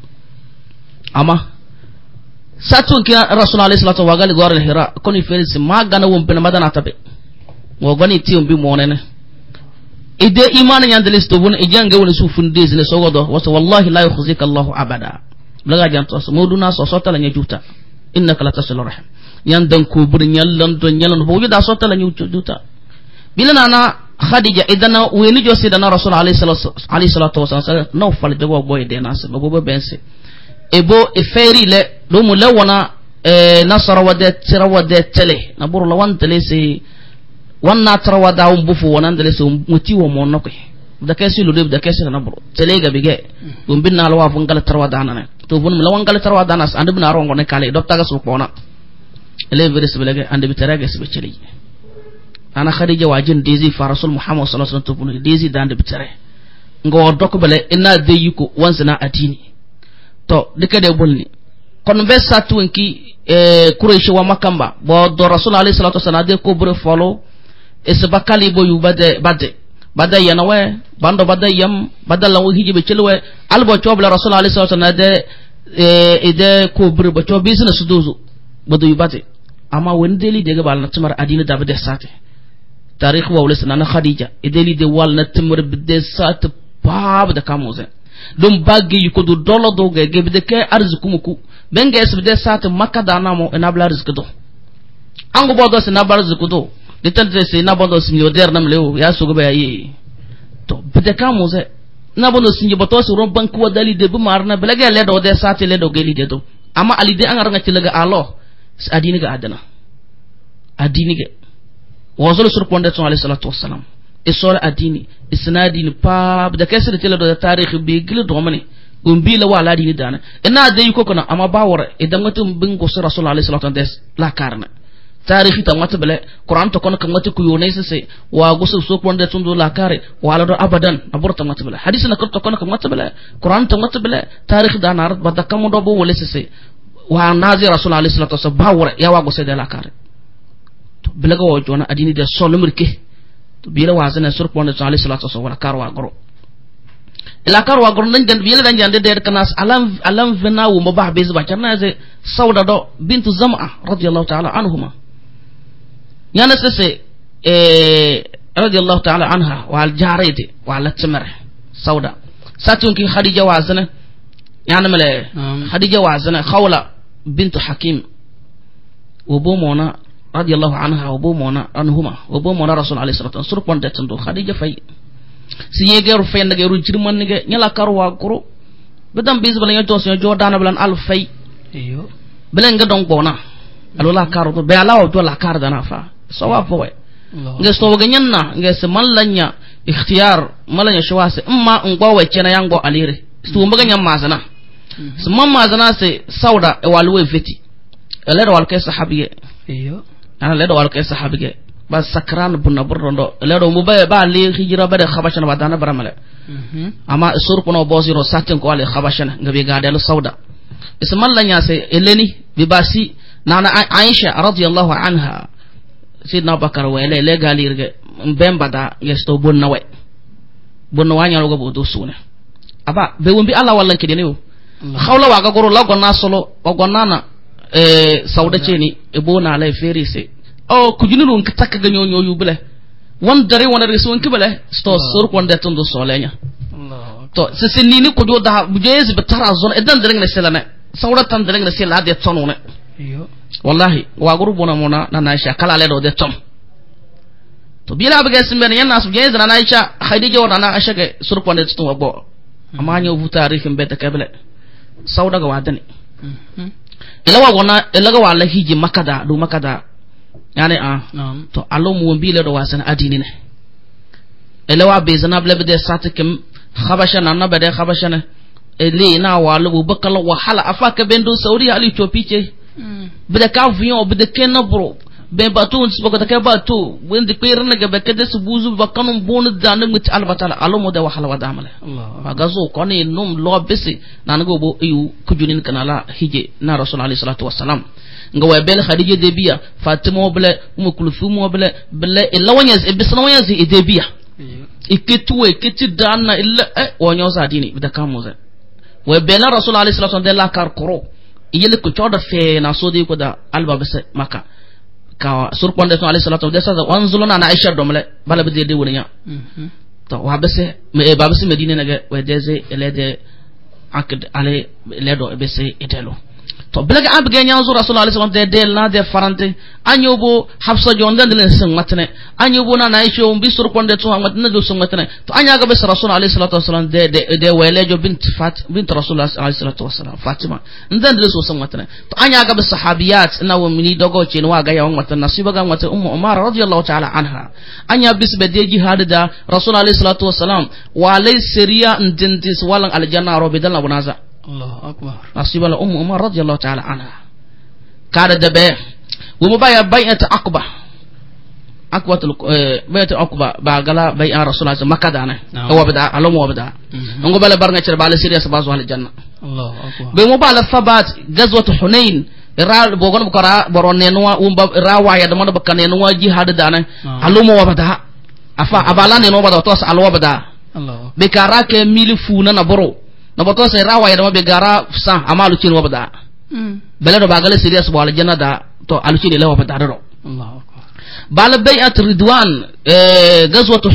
ama satun ki rasul alayhi salatu wagali gore hira koni felisi magana won pena madana tabe wo gani tium bi monene ide iman nyandelis to bun ijange woni sufun dezine sogodo waso wallahi la yukhzika allah abada blaga janto so moduna so sotala nyajuta innaka la tasil rahim yandan ko bur nyallan to nyalan bo wi da sotala nyu juta bilana na khadija idana weni jo sidana rasul alayhi salatu wasallam no fal jogo boy de nas bo bense ebo e feri le do mu lawana nasara wadat tira wadat tele na buru lawan tele se wanna tara wada um bufu wonan tele se muti wo mon nokoy da kesi lu de da kesi na buru tele ga bige dum binna alwa fu ngal tara wada na to bun lawan ngal tara wada nas andu na rongo ne kale do taga su pona ele veres belage ande bitaraga se beceli ana khadija wajin dezi fa rasul muhammad sallallahu alaihi wasallam to dezi dande bitare ngo doko bele ina de yuko wansana atini to dikade bolni kon be satwenki quraish wa makamba bo do rasul alayhi salatu wasallam de ko bure folo esbakali bo yubade bade yanawe bando bade yam badalla wo hijibe celwe albo chobla rasul alayhi salatu wasallam de ide ko bure bo chobi sina suduzu badu yubate ama wendeli de gabal na tumar adina dabade sate tarikh wa wala na khadija ideli de wal na tumar bide sate bab da kamoze dum bagge yuko du dolo do ge gebde ke arzukumuku benga esbde sate makka dana mo enabla rizqdo ango bodo se nabla rizqdo de tante se nabodo millionnaire nam lew ya sugo be yi to bide kamoze nabodo sinje boto se ron banku wadali de bu marna belage le do de sate le do geli de do ama ali de an aranga tilaga alo adini ga adana adini ga wazul surponde ton alayhi salatu wassalam isol adini isnadini pa da kesir tele do tarikh bi gil do mani gumbi la wala dini dana ina de yuko kono ama bawore idan mutum bin go rasul alayhi salatu des la karna tarikh ta mata bele qur'an to kono kan mata ku yone se wa go so ponde ton do la kare wala do abadan aburta mata bele hadith na ko kono kan mata bele qur'an to mata bele tarikh da nar badda kam do bo wala se wa nazi rasul alayhi salatu wasallam bawore ya wa go se de la kare to bilaga wo jona adini de solumrike to bila wazana surponde alayhi salatu wasallam wala karwa goro ila karwa goro nan dan bila dan jande de kanas alam vena wo mabah bez ba charna ze sauda do bintu zam'a radiyallahu ta'ala anhuma yana sese radiyallahu ta'ala anha wal jaride wal tamar sauda satun ki khadija wazana yana male khadija wazana khawla bintu hakim وبومونا رضي الله عنها وبومونا عنهما وبومونا رسول عليه الصلاه والسلام سرقون دتندو خديجه فاي سييغيرو فاي نغيرو جيرمان نغي نيلا كاروا كرو بدام بيز بلا نيو سو جودانا بلان الف فاي ايو بلان nga don bona alo la karo to be alaw to la kar dana fa sawa fowe nga so ga nyanna nga se mallanya ikhtiyar malanya shawase amma ngwa we cena yango alire stu mbaga nyam mazana se mamma zana se sauda e walwe veti lero wal kay sahabiye iyo ana lero wal kay sahabiye ba sakran bunna burdo lero mu ba li hijra ba de khabashana ba dana baramale ama sur kono bosiro satin ko ale khabashana ngabe gadel sauda ismalla nya se eleni bibasi nana Aisha radiyallahu anha sidna Bakar wele le galirge mbembada yesto bonnawe bonnawa nya logo bodo sune aba be wombi Allah wallan kidene yo khawla waga goro la gonna solo o gonnana sauda ceni e bona lay ferise o kujunulu nka takka ganyo nyoyu bele won dare wona reso on kibele sto sur ko ndeton do solenya to se nini ko do da bujezi be tara zone e dan dare ne selana sauda tan dare ne sela de tonone yo wallahi wa guru bona mona na Aisha kala le do de tom to bila be gesme ne yana su jezi na Aisha Khadija wa na Aisha ke sur ko ndeton wa bo amma nyo bu tarihin be ta kabele sauda ga wadani ilawa gona ilaga wala hiji makada do makada yani to alomu wambile do wasan adini ne ilawa bezana blebe de satikem khabasha na bade khabasha ne ele na wala bu bakala wahala afaka bendo saudi ali topiche bede ka vion bede kenna bro be batu siboko take batu wende peerna ga bekede subuzu bakanum bonu danu mit albatala alomu de wahala wadamale allah gazo koni num lo besi nanago bo yu kujunin kanala hije na rasul alayhi salatu wassalam nga way bel Khadija de biya Fatima bele Kulthum bele ilawanyaz ibisnawanyaz de biya ikituwe kitidana illa wonyosa dini bidakamuza way bel rasul alayhi salatu wassalam de la kar koro yele ko choda fe na sodi ko da alba bese maka ka surponde alayhi salatu de sa wanzuluna na Aisha domle bala be de wonya to wa bese me babese Medina naga way deze elede akd ale ledo bese etelo to blaga abge nyanzu rasul alayhi salatu de del na de farante anyobo Hafsa jonde den sen matne anyobo na Aisha umbi surponde to amatne do sen matne to anya ga bes rasul alayhi salatu wasallam de welejo bint rasul alayhi salatu wasallam Fatima ndan de so sen matne to anya ga bes sahabiyat na wo mini dogo cin wa ga yawan matne nasiba ga matne Umar radiyallahu ta'ala anha anya bis be de jihad da rasul alayhi salatu wasallam wa lay siriya ndintis walan aljanna robidal nabunaza Allah akbar nasiba la Umar radiyallahu ta'ala anha kada dabe ومبايع بيعة عقبة بيعة عقبة بعقلا بيع رسول الله مكة دانه هو بدأ علوم هو بدأ نقول بلا برنا شر بالي سيريس بازو أهل الجنة الله أكبر بمبايع الثبات غزوة حنين را بوغن بكرة برونينوا راوا يا دمان بكنينوا جهاد دانه علوم هو بدأ أفا أبالان ينوا بدأ توس علوم بدأ بكرة كميل فونا نبرو نبتوس راوا يا دمان بكرة سان أمالو تين وبدأ بلا دو بعقلا سيريس بازو الجنة دا to aluci de lawa pataro Allahu akbar bala bay'at ridwan gazwatu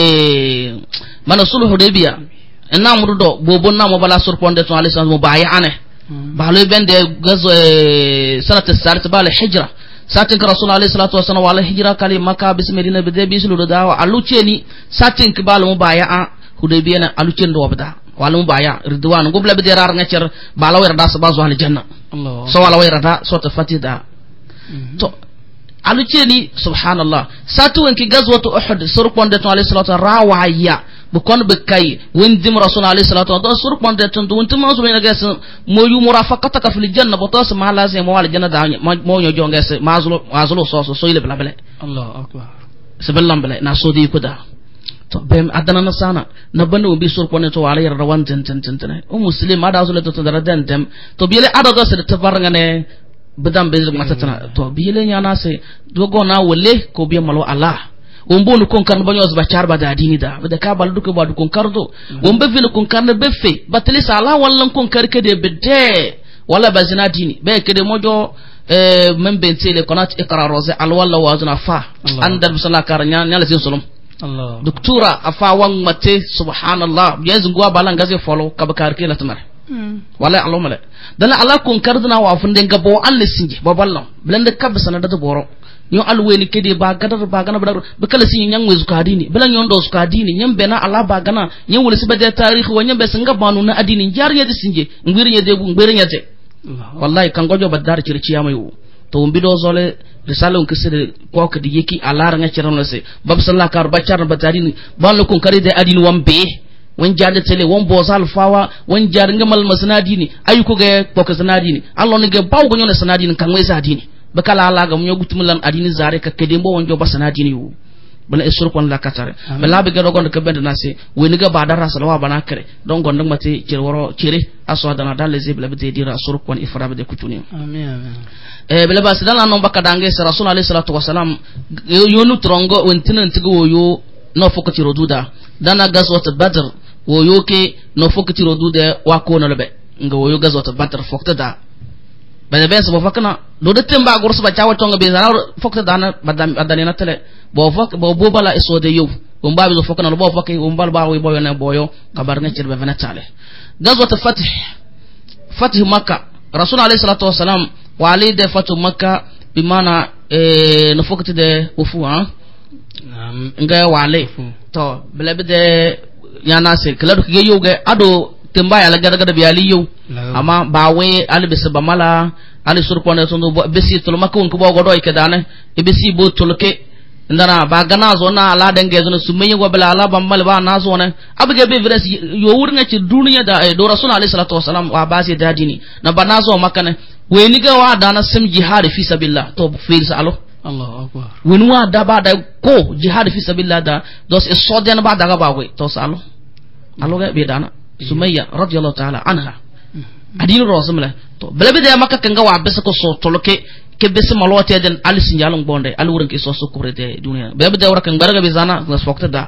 hunayn mana sulhu hudaybiyah enna murdo bobon na mo bala surponde to alayhi sallam mubay'ane bala bende gazwa sanat as-salat bala hijra satin ka rasul alayhi salatu wasallam wala hijra kali makka bis medina be bisul dawa aluci ni satin ka bala mubay'a hudaybiyah na aluci ndo wabda wala mubay'a ridwan gobla be derar ngacer bala wer da sabazu al janna Allah so wala wer da so ta fatida to aluceni subhanallah satu wenki gazwatu Uhud surponde to alayhi salatu rawaya bukon bekay wendim rasul alayhi salatu do surponde to wontum mazu be nagas moyu murafaqataka fil janna botos ma lazim mo wal janna da mo nyo jonges mazlo so ile bla bla Allah akbar saballam bla na sodi kuda to bem adana na sana na banu bi surponde to alayhi rawan ten muslim ada zulo to daradan dem to biele ada do se tabarngane bedam bezig matatana to bile nyana se dogo na wole ko biya malo Allah wombo no kon kan banyo zba charba da dini da bada ka bal duko ba du kon kardo wombe vino kon kan be fe batali sala wallan kon karke de bedde wala bazina dini be kede mojo membe ntele konat ikra roze al walla wazna fa andar bisala karanya nyala sin solom Allah doktora afa wang mate subhanallah yezu gwa balanga ze follow kabakar ke latmar wala alomale dana ala kun kardana wa funde ngabo alle sinje baballam blende kabsa na data boro nyo alweni kede ba gadar ba gana badar be kala sin nyang wezu kadini bela nyondo su kadini nyambe na ala ba gana nyen wala sibade tarikh wa nyambe singa banu na adini jar yedi sinje ngwiri nyede bu ngwiri nyede wallahi kan gojo badar circi yamayu to mbido zole risalon kisire ko kadi yeki alar nga ciran se bab sallallahu kar bacar batadini ban kun kare de adini wambe wan jande tele won bosal fawa wan jar ngamal masnadini ayuko ge bokka sanadini allo ne ge baw go nyone sanadini kan way sadini bakala ala ga munyo gutumulan adini zare ka kede mbo wonjo basanadini yu bala isur kon la katare bala be gado gon ke bend nasi weniga badara salwa bana kare don gondang mate cirworo cire aso dana dal zibla be dira sur kon ifrabe de kutuni amin bala bas dala non bakka dange sa rasul alayhi salatu wasalam yonu trongo wentinan tigo yo no fokati roduda dana gazwat badr wo yoke no fokati roduda wa ko no lebe nga wo yo gazwat badr fokta da bada ben so fakana do de temba gorso ba chawa tonga be zana fokta dana badam adani na tele bo fok bo bala iso de yow bo mbabi do fakana bo fakay bo mbal ba wo boyo na boyo kabar nga cirbe vena tale gazwat fath makkah rasul alayhi salatu wasalam wa ali de fatu makkah bi mana no fokati de ufu nga wale to bele de yana se kala do ge yoga ado temba ya la gada bi ali yow ama ba we ali be se bamala ali surpone to besi to makko ko bogo do ke dane e besi bo to ke ndana ba gana zo na ala dange zo su menye go bela ala bamal ba na zo ne abge be vres yo wurnga ci duniya da do rasul alayhi salatu wasalam wa basi dadini na ba na zo makane we ni ga wa dana sim jihad fi sabilillah to fi salo Allahu akbar wenwa da ba da ko jihad fi sabilillah da dos e soden ba daga ba we to salo alo ga be dana sumayya radiyallahu ta'ala anha adinu rasulullah to bele de makka kanga wa bes ko so toloke ke bes malote den ali sinjalon bonde ali wurin ke so so kubrete duniya bele de wara kan baraga be zana na fokta da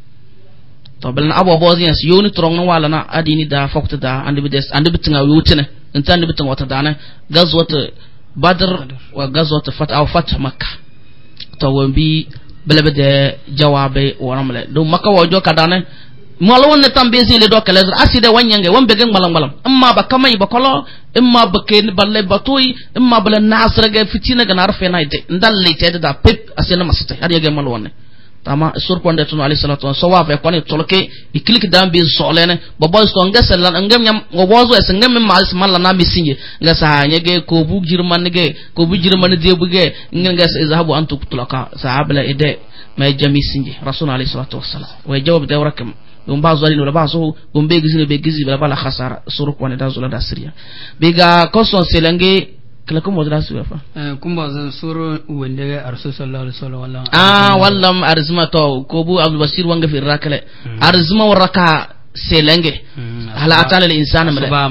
to bele abo bozien si yoni trong na wala na adini da fokta da andi be tinga wutene entande be tinga wata dana gazwat badr wa gazwat fath makkah to wombi bele de jawabe waramle do makka wo joka dana mala wonne tambezi le do kala aside wanyange wombe gen malam amma ba kamay ba kolo amma ba ken balle batoy amma bala nasra ga fitina ga narfe naide ndalle tede da pep asena masate hadi ge mal wonne tama surponde tun alayhi salatu wa sawa fa koni tolke iklik dambe solene bobo so ngasal ngam nyam ngobozo es ngam malis malla na misinje ngasa nyege ko bu jirman de buge ngas izhabu antu tulaka sahabla ide ma jami sinje rasul alayhi salatu wassalam wa jawab da warakam bazo ali no bazo gombe gizi bala khasara suru ko ne da zula da siriya biga koson selange kala ko modra su fa kumba suru wende arsu sallallahu alaihi wasallam wallam arzma to ko bu abdul basir wanga fi rakale arzma waraka selange hala atala al insan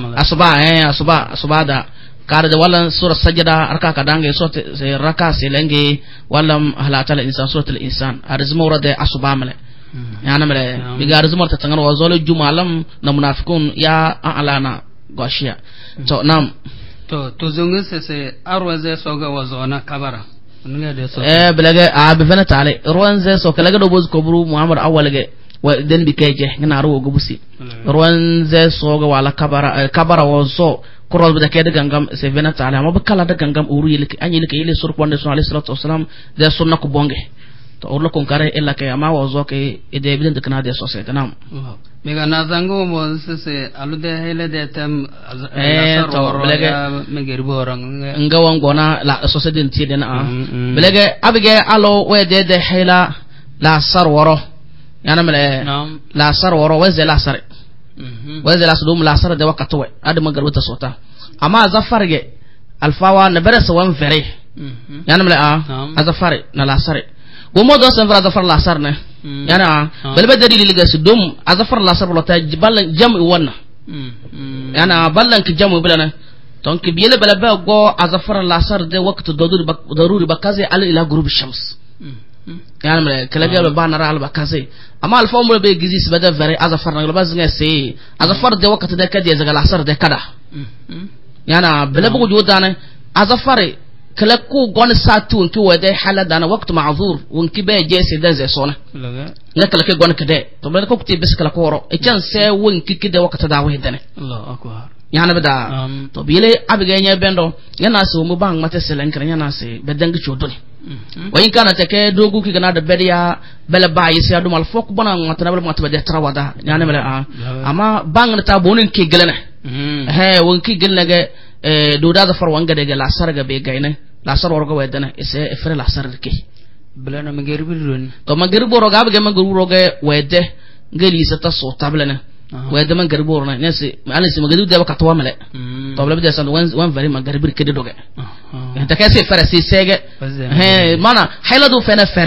asba da kare da wallan sura sajda arka kadange sote raka selange wallam hala atala insan suratul insan arzma warade asba male yana mele bigar zumar ta tangar wa zolo jumalam na munafikun ya alana goshiya to nam to zungun se arwaze soga wazona kabara nunga de so belaga be fana tale ruwanze so kala do boz ko buru muhammad awalge wa den bi keje ngana ro gobusi ruwanze soga wala kabara wa so korol be kede gangam se fana tale amma be kala da gangam uru yelke anyelke yele surponde so alayhi salatu wasalam de sunna ko bonge to orlo kon kare ella ke ama wazo ke ede evident kana de society nam mega nazango mo se alude hele de tem to belege megerbo orang ngawon gona la society ti de na belege abige alo we de hela la sarworo yana mele la sarworo weze la sare weze la sudum la sare de wakato we ade magarwata sota ama zafarge alfawa na bere so wan fere yana mele azafare na la sare gomo do san fara zafar lasar ne yana balbe dalili liga su dum azafar lasar bolota ballan jam'i wannan yana ballan ki jam'i bilana ton ki biyele balbe go azafar lasar de waqtu daruri bakaze al ila gurub shams yana mala kalaga ba na al bakaze amma al fawm be gizi sibada vere azafar na globaz nga se azafar de waqtu de kadi zaga lasar de kada yana balbe go jodane azafar kala ko gon satu nki wade haladana waqtu ma'zur wonki be jesi dan ze sona la kala ke gon kede to ben ko kuti bis kala ko ro e chan se wonki kide waqta da wahidane Allahu akbar yana beda to bile abige nya bendo yana so mu bang mate selen kan yana se bedangi chodoni wayin kana take dogu ki gana da bediya bela bayi se adum al fok bona mata na bel mata be trawada yana mele ama bang ta bonin ki gelene wonki gelene do da far wanga daga lasar ga be gaine lasar warga wedana ise efre lasar ke blana magerbiron to magerboro ga be magerboro ga wede ngali sata so tablana wede magerboro na nesi alisi magadu de ka to male to bla be san wan vari magerbir ke doge ta ka se fere se sege mana hayladu fena fere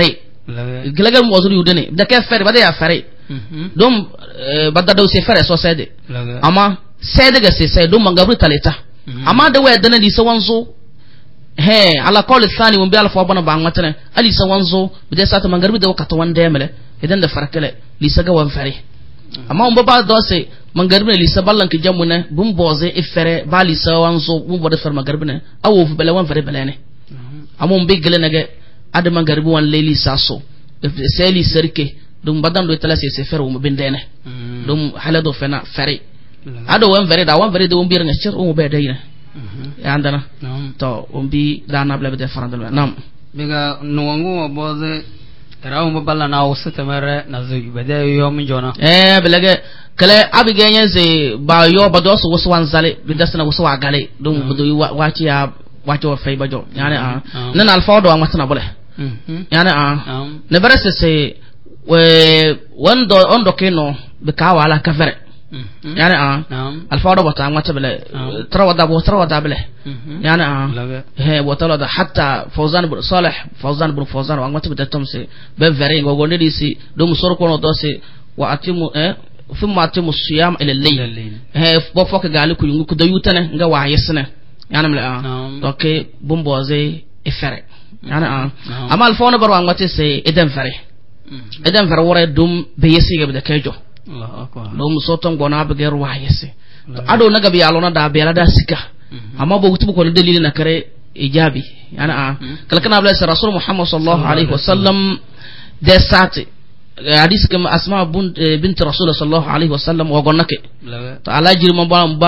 gelaga mo zuri udene da ke fere bada ya fere dum badda do se fere so sede ama sede ga se dum mangabru taleta ama da wa dana di sawanzo he ala qawli thani mun bi ala fa bana ba matana ali sawanzo bida sata mangarbi da wakata wanda mele idan da farkale li saga wan fere amma on baba do se mangarbi li saballan ki jamuna bum boze ifere ba li sawanzo bum bode fer mangarbi ne awu fu bele wan fere bele ne amma on bi gele nage ada mangarbi wan leli saso se li serke dum badan do tala se fer mo bindene dum halado fena fere ado wan fere da wan fere do bir nga cer o be dayna ya andana to umbi dana bla be farandal nam biga nuwangu boze rawu baballa na wasata mare na zugi bade yo min jona bilage kale abige nyense ba yo bado so wasu wanzale bidasna wasu wagale dum budu wachi ya wachi wa fay bajo yani nan alfawdo wa matana bole yani ne barase se we wando ondo keno be kawala kafere يعني الفاضل بتاع ما تبله ترى ودا بله يعني هي وتلا حتى فوزان بن صالح فوزان وما تبدا تمسي بفرين وغوني دي سي دوم سور كونو دوسي واتيم ثم اتيم الصيام الى الليل هي بوفك غالي كو ينغو ديوتنا nga wayesna يعني ملا اوكي بومبوزي افري يعني اما الفون بروا ما تسي ادم فري ورا دوم بيسي بدا كيجو Allah akbar dum soton gona be ger wayese ado naga bi alona da be ala da sika amma bo gutu ko dalili na kare ijabi yana kalkana abla rasul muhammad sallallahu alaihi wasallam de sati hadis kam asma bint rasul sallallahu alaihi wasallam wa gonake to ala jirma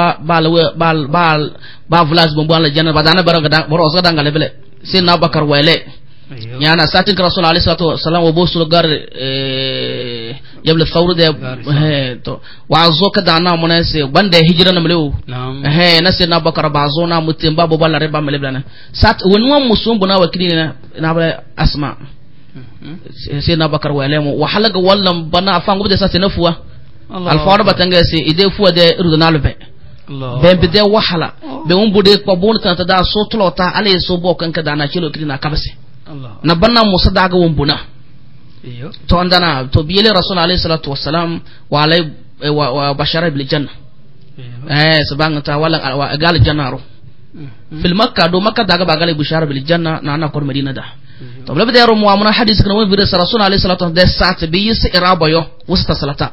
ba vlas bo ala janna badana baranga boro so dangale bele sin abakar wele yana satin rasul alaihi salatu wasallam wa bosul gar يبل الثور ده تو وعزو كده أنا مناسي بند هجرنا مليو نسينا بكرة بعزونا متنبا ببلا ربا مليبلنا سات ونوم مسلم بنا وكلينا نابل أسماء سينا بكرة وعلمه وحلق والله بنا فانغو بده سات نفوا الفار بتنجسي إذا فوا ده ردنا لبه بده وحلا بيوم بده قبون تنتدا صوت لوتا عليه صوبو كان كده أنا شيلو كلينا كبسي نبنا مصدق ومبنا تو عندنا تو بيله رسول عليه الصلاه والسلام وعلي وبشر بالجنه سبحان الله ولا قال الجنه في المكه دو مكه داغا باغال بشار بالجنه نانا كور مدينه ده تو بلا بده يرو مؤمن حديث كان وين رسول عليه الصلاه والسلام ده ساعه بيس ارابيو وسط صلاه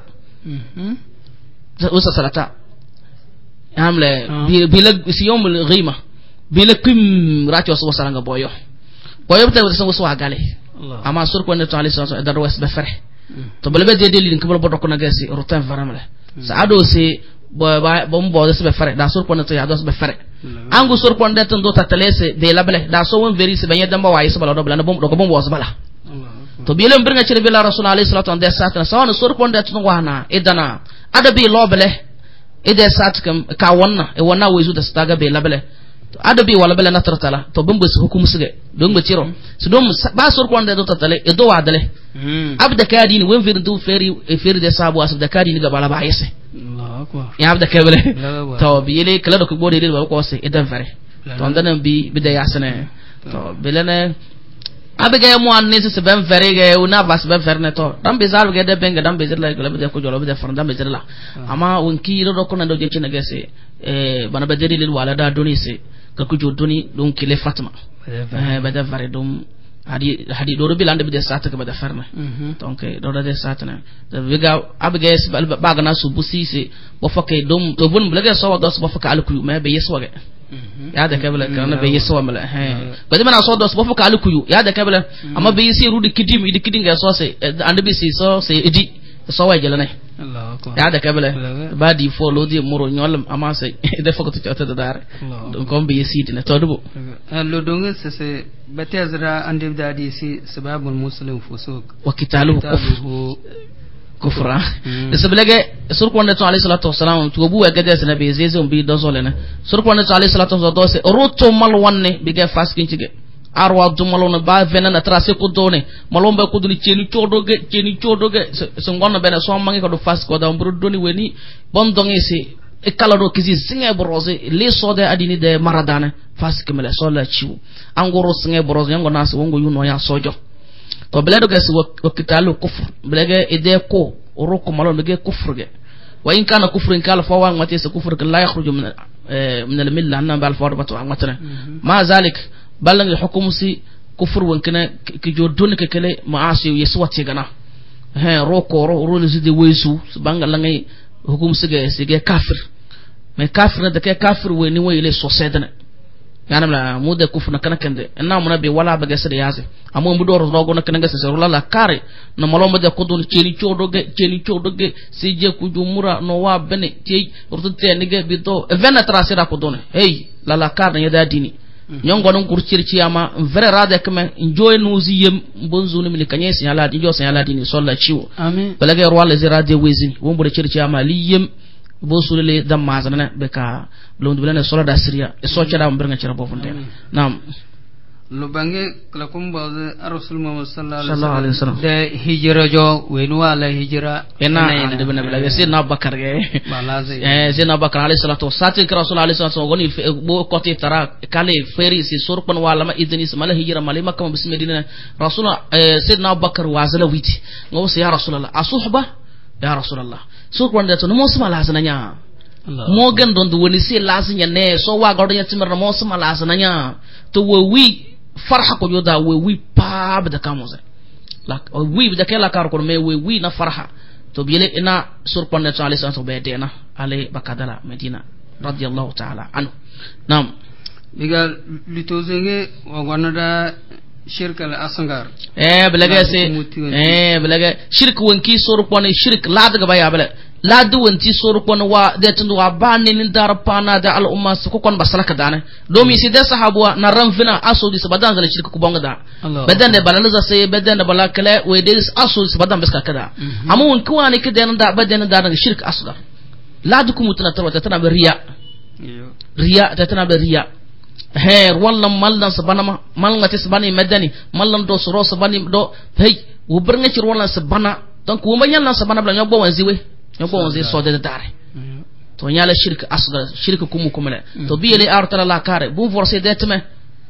عامله بيل يوم الغيمه بيل كم راتيو سو سرانغا بويو بتا سو غالي ama sur ko neto alayhi salatu da ros be fere to bele be de lin ko bodo ko nagasi rotan faramale sa ado se bo mbo de be fere da sur ko neto ya do be fere angu sur ko neto do tatalese de labele da so won veri se banya damba wayi so bala do bala no do ko bombo was bala to biele mbirnga cire bela rasul alayhi salatu de satana sa won sur ko neto no wana edana adabi lobele ede satkam ka wonna e wonna wezu da staga be labele adabi wala bela natratala to bumbu su hukum suge don beciro su don ba sur ko ande do tatale e do wadale abda kadini wen feri do feri de sabu asab da kadini ga bala ba yese Allahu akbar ya abda kabele to biyele kala do ko bode de ba ko se edan fere to andan bi da yasane to belene abiga mo anne se ben fere ga una vas ben ferne to dam be zal ga de benga dam be zirla ga be ko jolo be ferne dam be zirla ama wonki do ko nando je cina gese bana be deri lil wala da doni se ka kujo doni don kile fatma bada fare dum hadi do bilande be sata ka bada farna donc do de satana biga abiga baga na su busisi bo fakke dum to bun blaga so do bo fakke alku me be yeso ga ya da kabla kana be yeso mala bada mana so do bo fakke alku ya da kabla amma be yesi rudi kidim idi kidin ga so se ande be si so se idi so wa jelane ya da kabla badi follow di muro nyol amma se de fakko to to dar donc on be yesi dina to dubo lo donga se batazra ande dadi si sababul muslim fusuk wa kitaluhu kufra sablaga surkwanda to alayhi salatu wassalam to bu gade se nabi zezo bi dozolena surkwanda to alayhi salatu wassalam dose roto mal wonne biga faskin cige arwa dumalona ba venana tracé ko done malombe ko duni ceni chodoge so ngonna bena so mangi ko do fas ko da mburu doni weni bondongi se e kala do kizi singe borose le sode adini de maradana fas kemele so la chiu angoro singe borose ngona so wongo yuno ya sojo to bledo ga si wakitalu kufr blege ide ko roko malon blege kufr ge wa in kana kufrin kala fa wa ngati sa kufr la yakhruju min al milla anna bal fawdatu ngatana ma zalik balang hukum si kufur wankana ki jodon ke kele maasi yeswati gana roko ro ni zide wesu banga langay hukum sige kafir mais kafir da ke kafir we ni we le sosedana yanam la mude kufna kana kende na mona be wala ba gese yaase amo mu doro rogo na kana gese la kare na malomba de ko don celi chodoge si je ku jumura no wa bene ti urtute ni ge bito vena trasera ko don hey la kare ya da dini nyongo non kurcir ci ama vrai rade kame njoy nuzi yem bonzuni mi kanye si ala di jo si ala dini solla ciwo amin balage rwala zira de wezini wombo de circi ama li yem bosule le dam mazana be ka londu bele sola da syria e so ciada mbirnga cira bofunde nam lo bange kala kumba rasul muhammad sallallahu alaihi wasallam de hijra jo wenu ala hijra ena de bena bela se na bakar ge balaze se na bakar alaihi salatu sati rasul alaihi salatu goni bo koti tara kale feri si surpan wala ma idni mala hijra mali makka bismillah rasul sidna bakar wazala witi ngo se ya rasulullah asuhba ya rasulullah surpan de to mo sma lazananya mo gan don do woni se lazanya ne so wa godo yatimar mo sma lazananya to wi farha ko yoda we pab da kamoze la we da kala kar ko me we na farha to bile ina surpan na sallallahu alaihi wasallam be dena ale bakadala medina radiyallahu ta'ala anhu nam diga litozenge wagonada shirk al asgar belaga se belaga shirk wonki surpan shirk la daga baya bela la du wanti surpan wa de tundu wa banin darpana da al umma su kon basalaka dane domi si de sahabuwa na ranfina asodi sabadan gal shirk ku bonga da badan de balalaza sai badan de balakale we de asodi sabadan baska kada amma won kuwani kidan da badan da daga shirk asgar la du kumutuna tarwata tana riya ta tana riya wallan mallan sabana mallan ta sabani madani mallan do suro sabani do hey wo bernga ci wallan sabana donc wo manyan lan sabana bla nyabo wanziwe nyabo wanzi so de dare to nyala shirk asgar shirk kumu kumale to biyele artala la kare bu forcé detme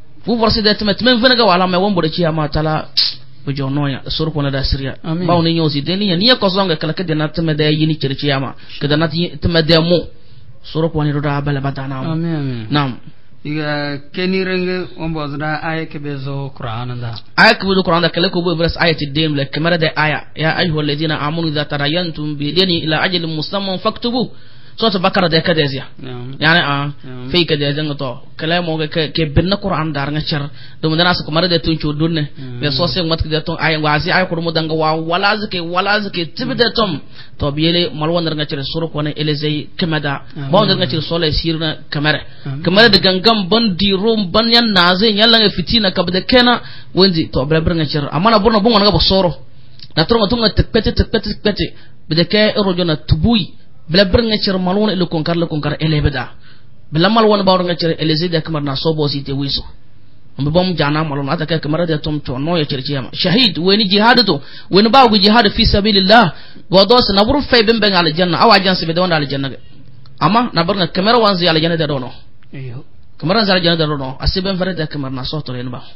men venaga wala me wombo de ci ama tala bu jonoya surko na da siriya bawo ni nyosi de ni ko zonga kala ke de na teme de yini ci ama ke da na teme de mo surko ni do da bala badana amen nam iga keni renge ombo da aya ke bezo qur'an da aya ke bezo qur'an da kale ko be verse ayati dem le kamera da aya ya ayyuhal ladina amanu idha tarayantum bi dini ila ajalin musamman faktubu so ta bakara da ka dezia yani fe ka de zanga to kala mo ke binna qur'an dar nga cer dum dana su kamara da tun ci dunne be so se mat da ton ay wazi ay ko mo danga wa wala zake tibde tom to biyele malwan nga cer suru ko ne elezei kamada ba nga cer so le sirna kamera da gangam ban di rom ban yan naze nyalla nga fitina kabda kena wenzi to brebr nga cer amana borno bon nga bo soro na tronga tunga tekpete bide ke rojona tubui bla bernga cer malwon ilo konkar elebeda bla malwon bawr nga cer eleze de kamar na sobo site wiso ambe bom jana malwon ata ka kamar de tom to no ya cer ciyama shahid weni jihad to weni bawo jihad fi sabilillah godos na buru fe bembe ngal janna awa jansi be donda al janna amma na barna kamar wanzi al janna de dono kamar wanzi al janna de dono asiben fere de kamar na soto len ba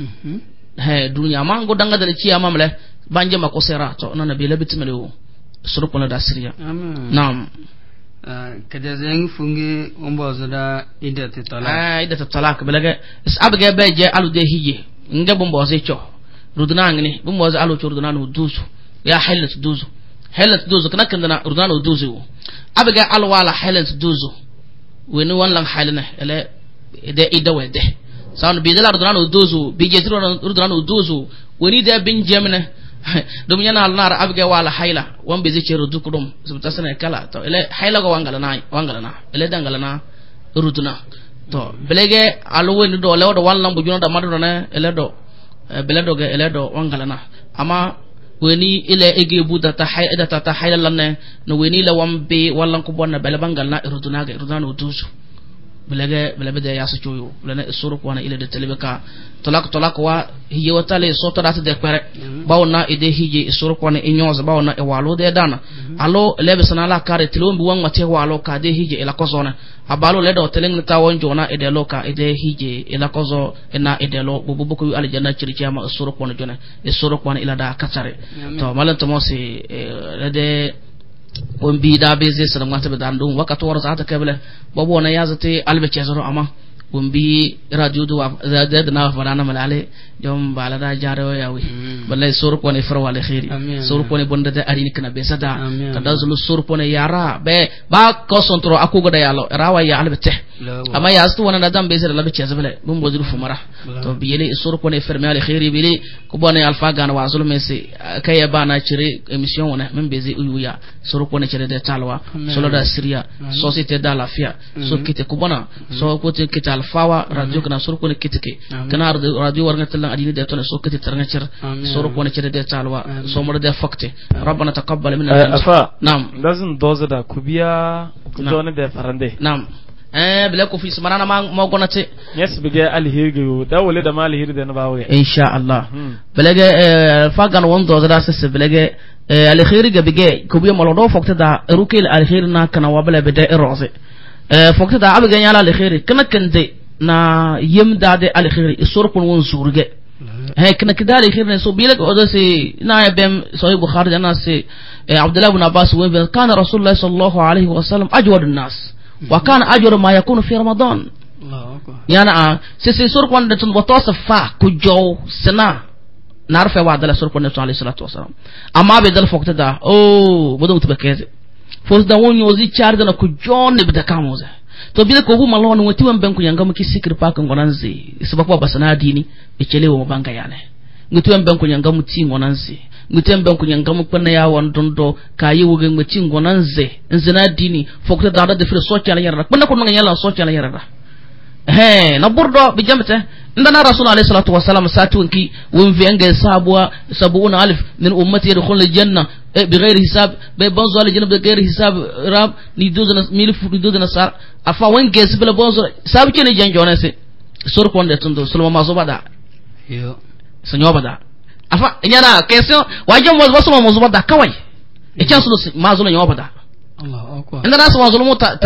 dunya mango danga de ciyama mle banje mako sera to na nabi labitmelo surupona da siriya naam kada zeng fungi ombo zada idatu talak idatu talak belaga abga beje alu de hije nga bombo zecho rudna ngini bombo za alu churduna no duzu ya halat duzu kana kandana rudna no duzu abga alu wala halat duzu weni wanlang halina ele de idawede sawn bidala rudna no duzu bije rudna no duzu weni de bin jemne dum yana alnar abge wala hayla won be zice rudu kudum subta sana kala to ele hayla go wangala ele dangala ruduna to belege alwo ni do lewo wallan bu juno da madu na ele do beledo ge ele do wangala ama weni ile ege buda ta hayla lanne no weni la wambe wallan ko bonna bele bangal na ruduna ge ruduna no tusu belege de yasu choyo lene suru ko na ile de telebeka tolak wa hiyo tale soto dat de pare bawna ide hije isur ko ne inyoza bawna e walo de dana alo lebe sanala kare tilombi wan mate walo ka de hije ila kozona abalo ledo teleng ta won jona ede loka ede hije ila kozo ena ede lo bubu ko aljanna circiama isur ko ne jona isur ko ne ila da katare to malan to mosi ede on biida beze sana ngata be dandum wakato wara ta kebele bobo na yazate albe chezoro ama on bi radio do da na farana malale jom balada jaro yawi wallahi sur ko ne fara wala khairi sur ko ne bonda da arini kana be sada kada zulu sur ko ne yara be ba ko sontro akugo da yalo rawa ya albe te ama ya astu wana da be zera labe chezbele bum bodru fumara to biyele sur ko ne ferme ala khairi bili ko bone alfa gana wa zulu mesi kay bana cire emission wana men bezi uyuya sur ko ne cire de talwa solo da syria société da lafia so kite ko bona so ko te kite alfawa radio kana sur ko ne kitike kana radio warga tala adini de tole so kite taranga cer sur ko ne cire de talwa so mo de fakte rabbana taqabbal minna afa nam dazun doza da kubiya kudone de farande nam bele ko fi sumarana ma gonate yes bige alhirgo da wole da malhir da na bawe insha Allah belege fagan wondo da sese belege alkhirga bige kubiya malodo fokta da rukil alkhirna kana wabala bida irose fokta da abiga yala alkhir kana kande na yimda de alkhir isurpun won surge kana kidali alkhir so bile ko se na bem sahih bukhari dana se abdullah ibn abbas wa kana rasulullah sallallahu alaihi wasallam ajwad an-nas وكان أجر ما يكون في رمضان يعني سيسي سورك وان دتون وتوصفا كجو سنا نعرف وعد الله سورك وان عليه الصلاة والسلام أما بدل فوقت دا بدو تبكيز فوز دا وان يوزي چاردنا كجو نبدا كاموزه to bile ko huma lawan wati wan banku yanga muki sikir pakan gonanzi isabakwa basana dini echelewo mabanga yane ngutu wan banku yanga muti gonanzi ngutembe kunyanga mukwana ya wandondo kayi wuge ngweci ngonanze nzina dini fokta dada de fere socha la yarra kwana kunga yalla socha la yarra na burdo bijamte ndana rasul alayhi salatu wasalam satunki wumvenge sabuna alif min ummati yadkhulul janna bighairi hisab be bonzo al janna bighairi hisab rab ni duzana milfu duzana sar afa wenge sibla bonzo sabu kene janjona se sur konde tundo sulma mazobada yo sanyobada afa nyana question wajam wasu mazuba da kawai ichan su mazuna yawa bada Allahu akbar inda nasu mazulu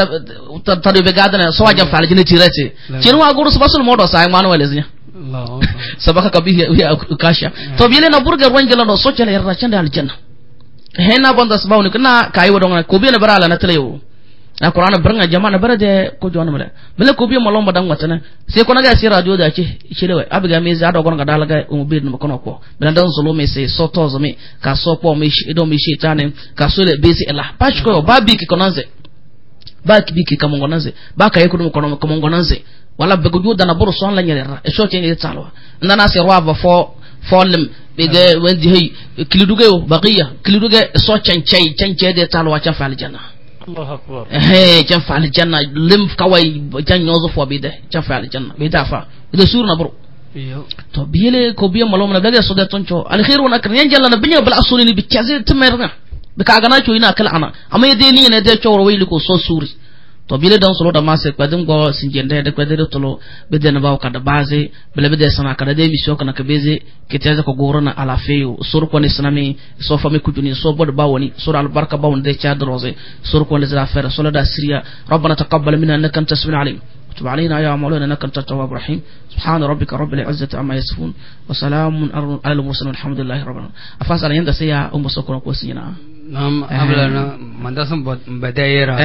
ta da begada na so wajam falaji ne tirece kin wa guru su basul modo sai manuel eznya Allahu akbar sabaka kabihi ya kasha to bile na burger wangela no socha la yarra chanda aljanna hena bonda sabawni kana kai wadon ko bile barala na taleyo na Qur'an baranga jama'a barade ko jona mala bele ko biyo malomba dan watana sai ko naga sai radio da ce shirewa abiga me za da gon ga dalaga mu bi no kono ko bele dan solo me sai soto zo me ka so po me shi do me shi tane ka so le besi ela patch ko ba bi ki konanze ba ki bi ki kamongonanze ba ka yeko kono kamongonanze wala be ko juda na buru son la nyere e so tene talwa ndana sai rwa fo lem bege wendi hey kiliduge baqiya kiliduge so chanchay de talwa cha fal janna الله أكبر كم فعل الجنة لم كواي جن يوظف وبيده كم فعل الجنة بيدافع إذا سورنا برو تو بيله كوبيا ملوم نبدأ صدق تنشو الخير ونكر ينجل نبني بالأصولين بتجازي تمرنا بكعنا شو هنا كل أنا أما يديني ندير شو رويلكو صو سوري to bile don solo da mase kwadum go sinjende de kwadere tolo bedena baw kada base bele bede sana kada de mission kana kabeze kiteza ko gorona ala feyo sur ko ni sanami so fami kujuni so bod bawoni sur al barka bawon de chad rose sur ko les affaires solo da syria rabbana taqabbal minna innaka antas samiul alim تب علينا يا مولانا انك انت التواب الرحيم سبحان ربك رب العزه عما يصفون وسلام على المرسلين الحمد لله رب العالمين افاس على يندا سيا سكون ko sina nam ablana mandasam badaira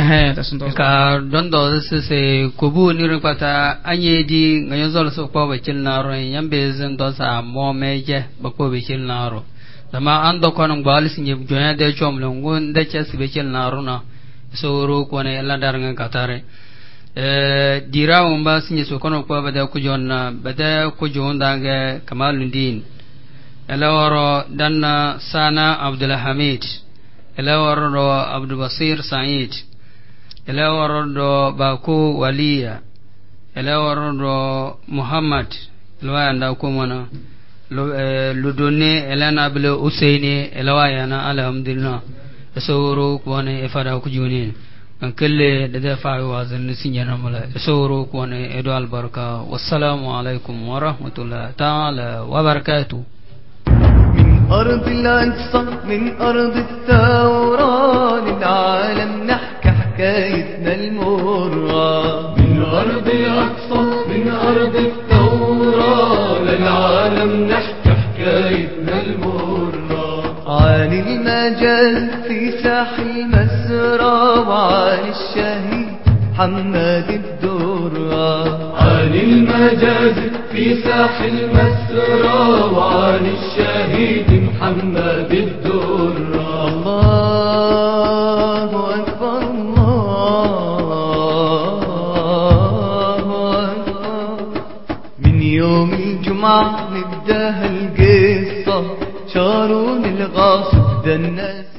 ka dondo se kubu ni repata anyedi ngayon zol so ko be cilnaro yambe zen do sa momeje ba ko be cilnaro dama ando kono gbalis nyeb joya de chomlo ngon de chas be cilnaro na so ro ko ne la dar nga katare dirawo mba sinye so kono ko bada ku jonna bada ku jonda ga Kamaluddin elawaro danna sana Abdul Hamid elawaro Abdul Basir Said elawaro do Baku Waliya elawaro do Muhammad elwanda ko mona ludone elana bile Usaini elwayana alhamdulillah sawro ko ne ifada ku joni كل دفع وازن سنجنا ملا سورو كون إدو البركة والسلام عليكم ورحمة الله تعالى وبركاته. أرض الأقصى من أرض الثورة للعالم نحكي حكايتنا المرة. من أرض الأقصى من أرض الثورة للعالم نحكي حكايتنا المرة. عن المجال في ساحل مسرى وعن الشهيد محمد الدرة. عن المجاز في ساحل مسرى وعن الشهيد محمد الدرة. الله أكبر الله أكبر. من يوم الجمعة نبدأ هالقصة شارون الغاصب ده الناس